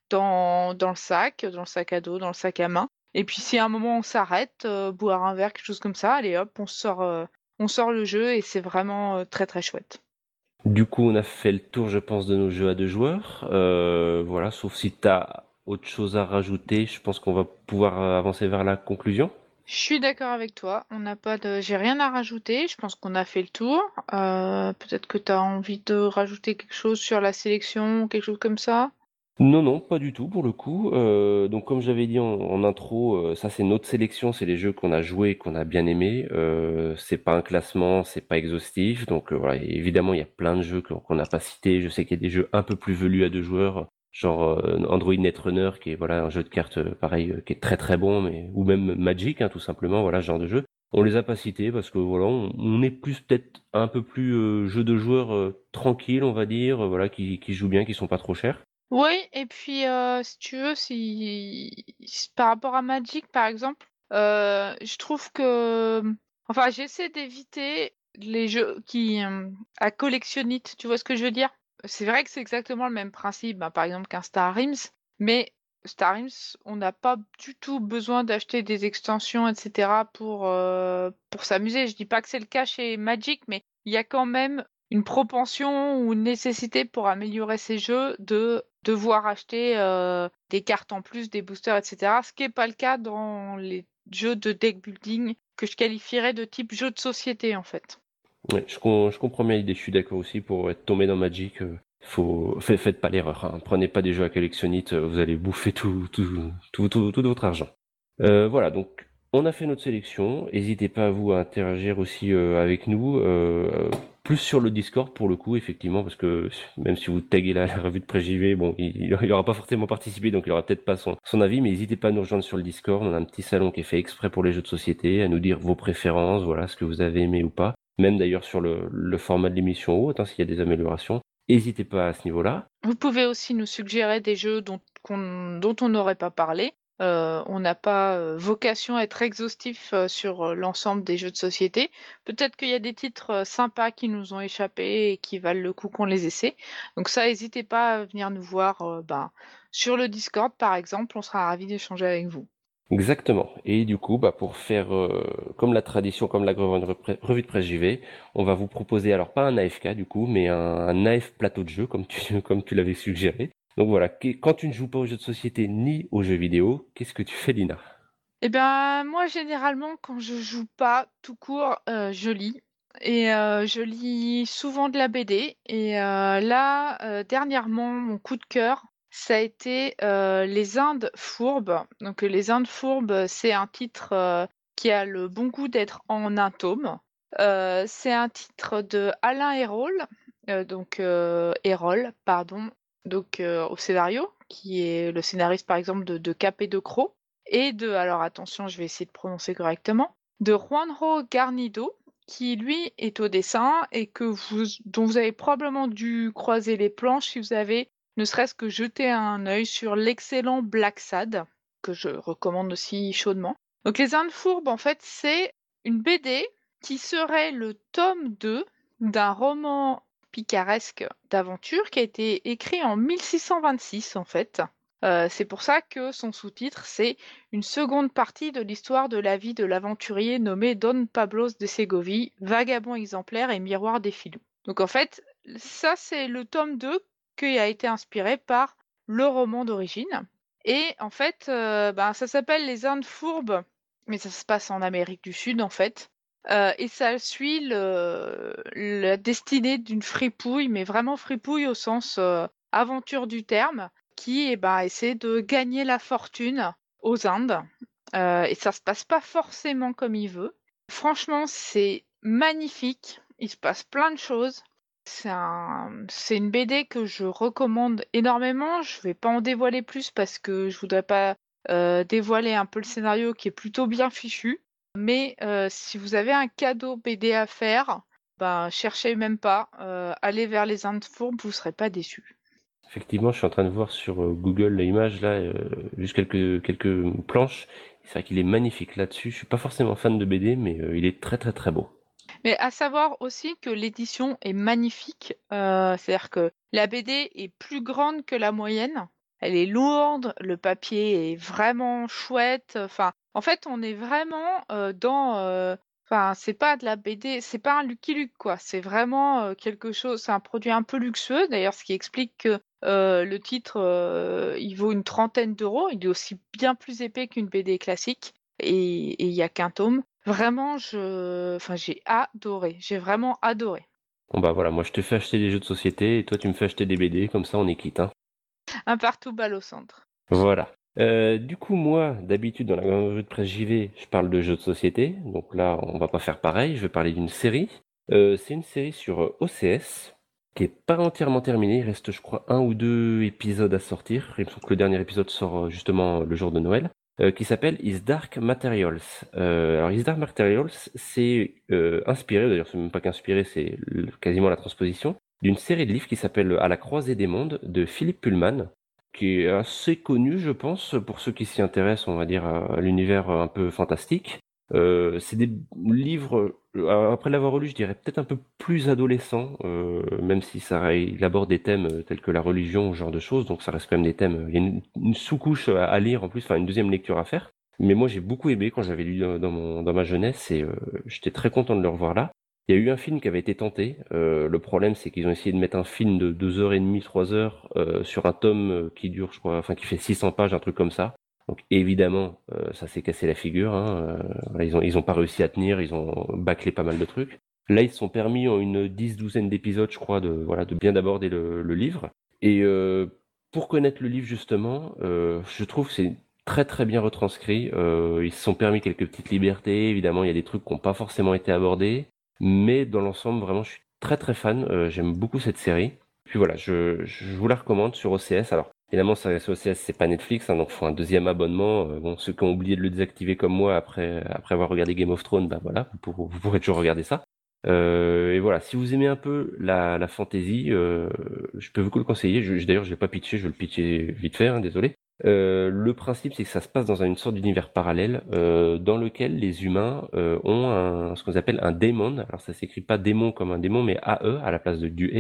dans, dans le sac, dans le sac à dos, dans le sac à main. Et puis si à un moment on s'arrête, euh, boire un verre, quelque chose comme ça, allez hop, on sort, euh, on sort le jeu et c'est vraiment euh, très très chouette. Du coup, on a fait le tour, je pense, de nos jeux à deux joueurs. Euh, voilà, sauf si tu as autre chose à rajouter, je pense qu'on va pouvoir euh, avancer vers la conclusion. Je suis d'accord avec toi. On n'a pas de, j'ai rien à rajouter. Je pense qu'on a fait le tour. Euh, peut-être que tu as envie de rajouter quelque chose sur la sélection, quelque chose comme ça. Non, non, pas du tout pour le coup. Euh, donc comme j'avais dit en, en intro, euh, ça c'est notre sélection, c'est les jeux qu'on a joués, qu'on a bien aimés. Euh, c'est pas un classement, c'est pas exhaustif. Donc euh, voilà, évidemment il y a plein de jeux qu'on qu'on n'a pas cités. Je sais qu'il y a des jeux un peu plus velus à deux joueurs, genre euh, Android Netrunner qui est voilà un jeu de cartes euh, pareil euh, qui est très très bon, mais ou même Magic hein, tout simplement, voilà ce genre de jeu. On les a pas cités parce que voilà, on, on est plus peut-être un peu plus euh, jeu de joueurs euh, tranquille, on va dire, euh, voilà qui, qui jouent bien, qui sont pas trop chers. Oui, et puis euh, si tu veux, si, si- par rapport à Magic par exemple, euh, je trouve que, enfin, j'essaie d'éviter les jeux qui euh, à collectionnite. Tu vois ce que je veux dire? C'est vrai que c'est exactement le même principe, bah, par exemple qu'un Star Realms, mais Star Realms, on n'a pas du tout besoin d'acheter des extensions, et cetera pour euh, pour s'amuser. Je dis pas que c'est le cas chez Magic, mais il y a quand même une propension ou une nécessité pour améliorer ces jeux de devoir acheter euh, des cartes en plus, des boosters, et cetera. Ce qui n'est pas le cas dans les jeux de deck building que je qualifierais de type jeu de société en fait. Ouais, je, com- je comprends bien l'idée, je suis d'accord aussi, pour être tombé dans Magic, euh, faut, fait- faites pas l'erreur, hein. Prenez pas des jeux à collectionnite, euh, vous allez bouffer tout, tout, tout, tout, tout votre argent. Euh, voilà, donc on a fait notre sélection, n'hésitez pas à vous à interagir aussi euh, avec nous, euh, plus sur le Discord pour le coup, effectivement, parce que même si vous taguez la, la revue de presse J V, bon, il, il aura pas forcément participé, donc il aura peut-être pas son, son avis, mais n'hésitez pas à nous rejoindre sur le Discord, on a un petit salon qui est fait exprès pour les jeux de société, à nous dire vos préférences, voilà, ce que vous avez aimé ou pas. Même d'ailleurs sur le, le format de l'émission ou autre, hein, s'il y a des améliorations. N'hésitez pas à ce niveau-là. Vous pouvez aussi nous suggérer des jeux dont, qu'on- dont on n'aurait pas parlé. Euh, on n'a pas euh, vocation à être exhaustif euh, sur euh, l'ensemble des jeux de société. Peut-être qu'il y a des titres euh, sympas qui nous ont échappé et qui valent le coup qu'on les essaie. Donc ça, n'hésitez pas à venir nous voir euh, ben, sur le Discord, par exemple. On sera ravis d'échanger avec vous. Exactement. Et du coup, bah, pour faire euh, comme la tradition, comme la grande repre- revue de presse J V, on va vous proposer alors pas un A F K du coup, mais un, un A F plateau de jeu comme tu, comme tu l'avais suggéré. Donc voilà, qu'est- quand tu ne joues pas aux jeux de société ni aux jeux vidéo, qu'est-ce que tu fais, Lina? Eh ben, moi, généralement, quand je joue pas tout court, euh, je lis. Et euh, je lis souvent de la B D. Et euh, là, euh, dernièrement, mon coup de cœur, ça a été euh, Les Indes fourbes. Donc, euh, Les Indes fourbes, c'est un titre euh, qui a le bon goût d'être en un tome. Euh, c'est un titre de Alain Hérol, euh, donc euh, Hérol, pardon, donc euh, au scénario, qui est le scénariste par exemple de, de Cap et de Croc et de, alors attention, je vais essayer de prononcer correctement, de Juanjo Garnido, qui lui est au dessin et que vous, dont vous avez probablement dû croiser les planches si vous avez ne serait-ce que jeté un œil sur l'excellent Black Sad, que je recommande aussi chaudement. Donc Les Indes fourbes, en fait, c'est une B D qui serait le tome deux d'un roman picaresque d'aventure qui a été écrit en mille six cent vingt-six, en fait. Euh, c'est pour ça que son sous-titre, c'est une seconde partie de l'histoire de la vie de l'aventurier nommé Don Pablos de Segovie, vagabond exemplaire et miroir des filous. Donc en fait, ça c'est le tome deux qui a été inspiré par le roman d'origine. Et en fait, euh, ben, ça s'appelle Les Indes fourbes, mais ça se passe en Amérique du Sud en fait. Euh, et ça suit le, la destinée d'une fripouille, mais vraiment fripouille au sens euh, aventure du terme, qui eh ben, essaie de gagner la fortune aux Indes. Euh, et ça se passe pas forcément comme il veut. Franchement, c'est magnifique. Il se passe plein de choses. C'est un... c'est une B D que je recommande énormément. Je vais pas en dévoiler plus parce que je voudrais pas euh, dévoiler un peu le scénario qui est plutôt bien fichu. Mais euh, si vous avez un cadeau B D à faire, ben cherchez même pas. Euh, allez vers les Indes fourbes, vous serez pas déçus. Effectivement, je suis en train de voir sur euh, Google l'image là, euh, juste quelques quelques planches. C'est vrai qu'il est magnifique là-dessus. Je suis pas forcément fan de B D, mais euh, il est très très très beau. Mais à savoir aussi que l'édition est magnifique. Euh, c'est-à-dire que la B D est plus grande que la moyenne. Elle est lourde, le papier est vraiment chouette. Enfin, en fait, on est vraiment euh, dans. euh, Enfin, c'est pas de la B D, c'est pas un Lucky Luke, quoi. C'est vraiment euh, quelque chose. C'est un produit un peu luxueux, d'ailleurs, ce qui explique que euh, le titre, euh, il vaut une trentaine d'euros. Il est aussi bien plus épais qu'une B D classique. Et et il y a qu'un tome. Vraiment, je enfin, j'ai adoré, j'ai vraiment adoré. Bon bah voilà, moi je te fais acheter des jeux de société et toi tu me fais acheter des B D, comme ça on est quitte, hein. Un partout balle au centre. Voilà. Euh, du coup, moi, d'habitude, dans la grande revue de presse J V, je parle de jeux de société. Donc là, on va pas faire pareil. Je vais parler d'une série. Euh, c'est une série sur euh, O C S qui est pas entièrement terminée. Il reste, je crois, un ou deux épisodes à sortir. Il me semble que le dernier épisode sort euh, justement le jour de Noël. Euh, qui s'appelle Is Dark Materials. Euh, alors, Is Dark Materials, c'est euh, inspiré, d'ailleurs, c'est même pas qu'inspiré, c'est le- quasiment la transposition, d'une série de livres qui s'appelle À la croisée des mondes de Philippe Pullman, qui est assez connu, je pense, pour ceux qui s'y intéressent, on va dire, à l'univers un peu fantastique. Euh, c'est des livres, euh, après l'avoir relu, je dirais peut-être un peu plus adolescent, euh, même si ça, il aborde des thèmes euh, tels que la religion, ce genre de choses, donc ça reste quand même des thèmes. Il y a une, une sous-couche à, à lire en plus, enfin une deuxième lecture à faire. Mais moi j'ai beaucoup aimé quand j'avais lu dans, dans mon, dans ma jeunesse et euh, j'étais très content de le revoir là. Il y a eu un film qui avait été tenté. Euh, le problème, c'est qu'ils ont essayé de mettre un film de deux heures trente, trois heures euh, sur un tome euh, qui dure, je crois, enfin qui fait six cents pages, un truc comme ça. Donc évidemment, euh, ça s'est cassé la figure, hein. Euh, voilà, ils ont ils ont pas réussi à tenir, ils ont bâclé pas mal de trucs. Là, ils se sont permis en une dix douzaine d'épisodes, je crois, de voilà, de bien aborder le, le livre. Et euh, pour connaître le livre justement, euh, je trouve que c'est très très bien retranscrit. Euh, ils se sont permis quelques petites libertés. Évidemment, il y a des trucs qui n'ont pas forcément été abordés. Mais dans l'ensemble, vraiment, je suis très très fan. Euh, j'aime beaucoup cette série. Puis voilà, je, je vous la recommande sur O C S. Alors, évidemment, ça reste O C S, c'est pas Netflix, hein, donc faut un deuxième abonnement. Euh, bon, ceux qui ont oublié de le désactiver comme moi après après avoir regardé Game of Thrones, bah voilà, vous, pour- vous pourrez toujours regarder ça. Euh, et voilà, si vous aimez un peu la, la fantasy, euh, je peux vous le conseiller. Je, je- d'ailleurs, je l'ai pas pitché, je vais le pitcher vite fait, hein, désolé. Euh, le principe, c'est que ça se passe dans une sorte d'univers parallèle euh, dans lequel les humains euh, ont un, ce qu'on appelle un démon. Alors ça s'écrit pas démon comme un démon, mais A E à la place de du E,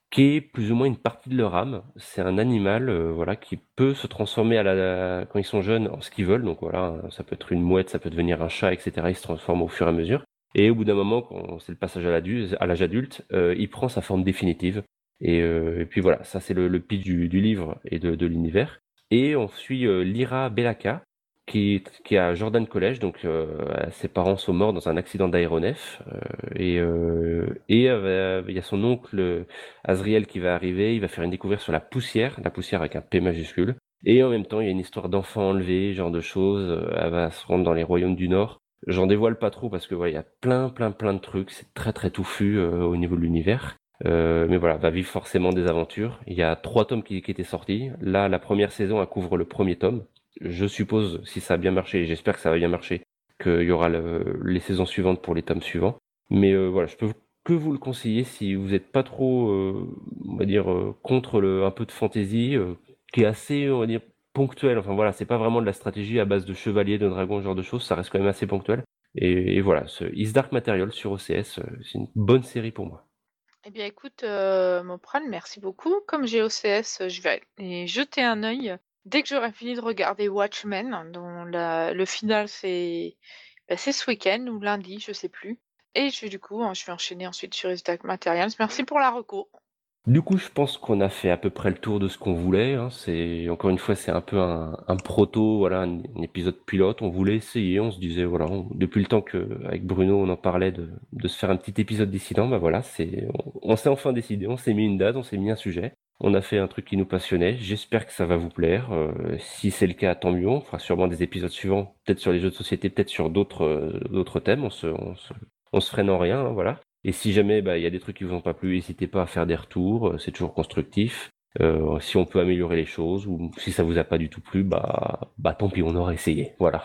qui est plus ou moins une partie de leur âme. C'est un animal, euh, voilà, qui peut se transformer à la, quand ils sont jeunes en ce qu'ils veulent. Donc voilà, ça peut être une mouette, ça peut devenir un chat, et cetera. Ils se transforment au fur et à mesure. Et au bout d'un moment, quand c'est le passage à l'adu- à l'âge adulte, euh, il prend sa forme définitive. Et, euh, et puis voilà, ça c'est le, le pitch du, du livre et de, de l'univers. Et on suit euh, Lyra Belaka, qui, qui est à Jordan College, donc euh, ses parents sont morts dans un accident d'aéronef. euh, et euh, et euh, il y a son oncle euh, Azriel qui va arriver, il va faire une découverte sur la poussière, la poussière avec un P majuscule. Et en même temps, il y a une histoire d'enfants enlevés, genre de choses. euh, Elle va se rendre dans les royaumes du Nord. J'en dévoile pas trop parce que voilà, il y a plein, plein, plein de trucs. C'est très, très touffu euh, au niveau de l'univers. Euh, mais voilà, va vivre forcément des aventures. Il y a trois tomes qui, qui étaient sortis. Là, la première saison, elle couvre le premier tome. Je suppose, si ça a bien marché, et j'espère que ça va bien marcher, qu'il y aura le- les saisons suivantes pour les tomes suivants. Mais euh, voilà, je peux que vous le conseiller si vous n'êtes pas trop, euh, on va dire, euh, contre le, un peu de fantaisie, euh, qui est assez, on va dire, ponctuel. Enfin voilà, c'est pas vraiment de la stratégie à base de chevaliers, de dragons, ce genre de choses. Ça reste quand même assez ponctuel. Et, et voilà, ce Is Dark Material sur O C S, euh, c'est une bonne série pour moi. Eh bien, écoute, euh, Mopral, merci beaucoup. Comme j'ai O C S, je vais aller jeter un œil dès que j'aurai fini de regarder Watchmen, dont la- le final c'est bah, c'est ce week-end ou lundi, je sais plus. Et je vais du coup, hein, je vais enchaîner ensuite sur Stack Materials. Merci pour la reco. Du coup, je pense qu'on a fait à peu près le tour de ce qu'on voulait. Hein. C'est encore une fois, c'est un peu un, un proto, voilà, un, un épisode pilote. On voulait essayer, on se disait, voilà, on- depuis le temps que avec Bruno, on en parlait de, de se faire un petit épisode dissident. Bah voilà, c'est, on, on s'est enfin décidé, on s'est mis une date, on s'est mis un sujet. On a fait un truc qui nous passionnait. J'espère que ça va vous plaire. Euh, si c'est le cas, tant mieux. On fera sûrement des épisodes suivants, peut-être sur les jeux de société, peut-être sur d'autres, euh, d'autres thèmes. On se, on se, on se freine en rien, hein, voilà. Et si jamais bah, il y a des trucs qui vous ont pas plu, n'hésitez pas à faire des retours, euh, c'est toujours constructif. Euh, si on peut améliorer les choses ou si ça vous a pas du tout plu, bah, bah tant pis, on aura essayé. Voilà.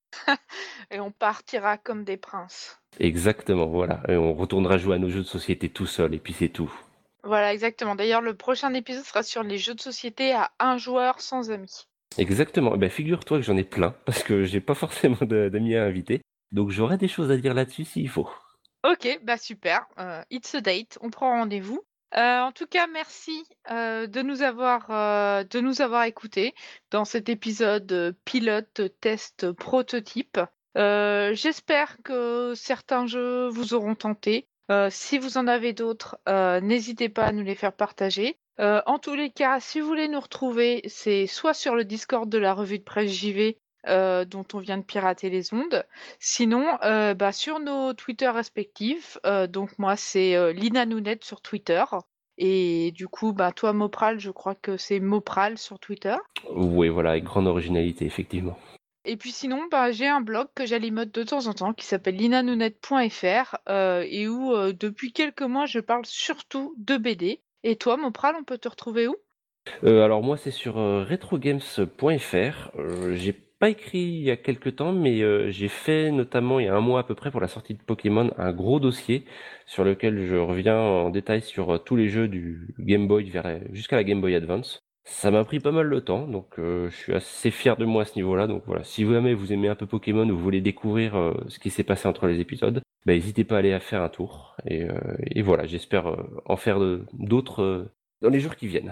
Et on partira comme des princes. Exactement, voilà. Et on retournera jouer à nos jeux de société tout seul et puis c'est tout. Voilà, exactement. D'ailleurs, le prochain épisode sera sur les jeux de société à un joueur sans amis. Exactement. Eh ben, figure-toi que j'en ai plein parce que j'ai pas forcément de- d'amis à inviter. Donc j'aurai des choses à dire là-dessus s'il faut. Ok, bah super. Euh, it's a date. On prend rendez-vous. Euh, en tout cas, merci euh, de nous avoir euh, de nous avoir écoutés dans cet épisode euh, pilote test prototype. Euh, j'espère que certains jeux vous auront tenté. Euh, si vous en avez d'autres, euh, n'hésitez pas à nous les faire partager. Euh, en tous les cas, si vous voulez nous retrouver, c'est soit sur le Discord de la revue de presse J V, euh, dont on vient de pirater les ondes. Sinon, euh, bah, sur nos Twitter respectifs, euh, donc moi c'est euh, Lina Nounette sur Twitter. Et du coup, bah, toi Mopral, je crois que c'est Mopral sur Twitter. Oui, voilà, avec grande originalité, effectivement. Et puis sinon, bah, j'ai un blog que j'alimente de temps en temps qui s'appelle linanounette point f r euh, et où euh, depuis quelques mois je parle surtout de B D. Et toi Mopral, on peut te retrouver où? Euh, alors moi c'est sur euh, retrogames point f r. Euh, j'ai pas écrit il y a quelques temps, mais euh, j'ai fait notamment il y a un mois à peu près pour la sortie de Pokémon un gros dossier sur lequel je reviens en détail sur euh, tous les jeux du Game Boy vers la- jusqu'à la Game Boy Advance. Ça m'a pris pas mal de temps, donc euh, je suis assez fier de moi à ce niveau-là. Donc voilà, si vous aimez, vous aimez un peu Pokémon ou vous voulez découvrir euh, ce qui s'est passé entre les épisodes, bah, n'hésitez pas à aller à faire un tour. Et, euh, et voilà, j'espère euh, en faire de- d'autres euh, dans les jours qui viennent.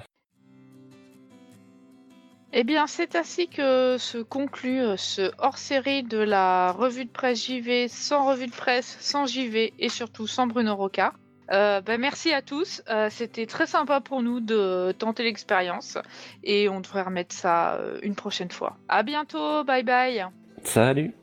Eh bien, c'est ainsi que se conclut euh, ce hors-série de la revue de presse J V, sans revue de presse, sans J V et surtout sans Bruno Roca. Euh, bah, merci à tous, euh, c'était très sympa pour nous de tenter l'expérience et on devrait remettre ça euh, une prochaine fois. À bientôt, bye bye. Salut!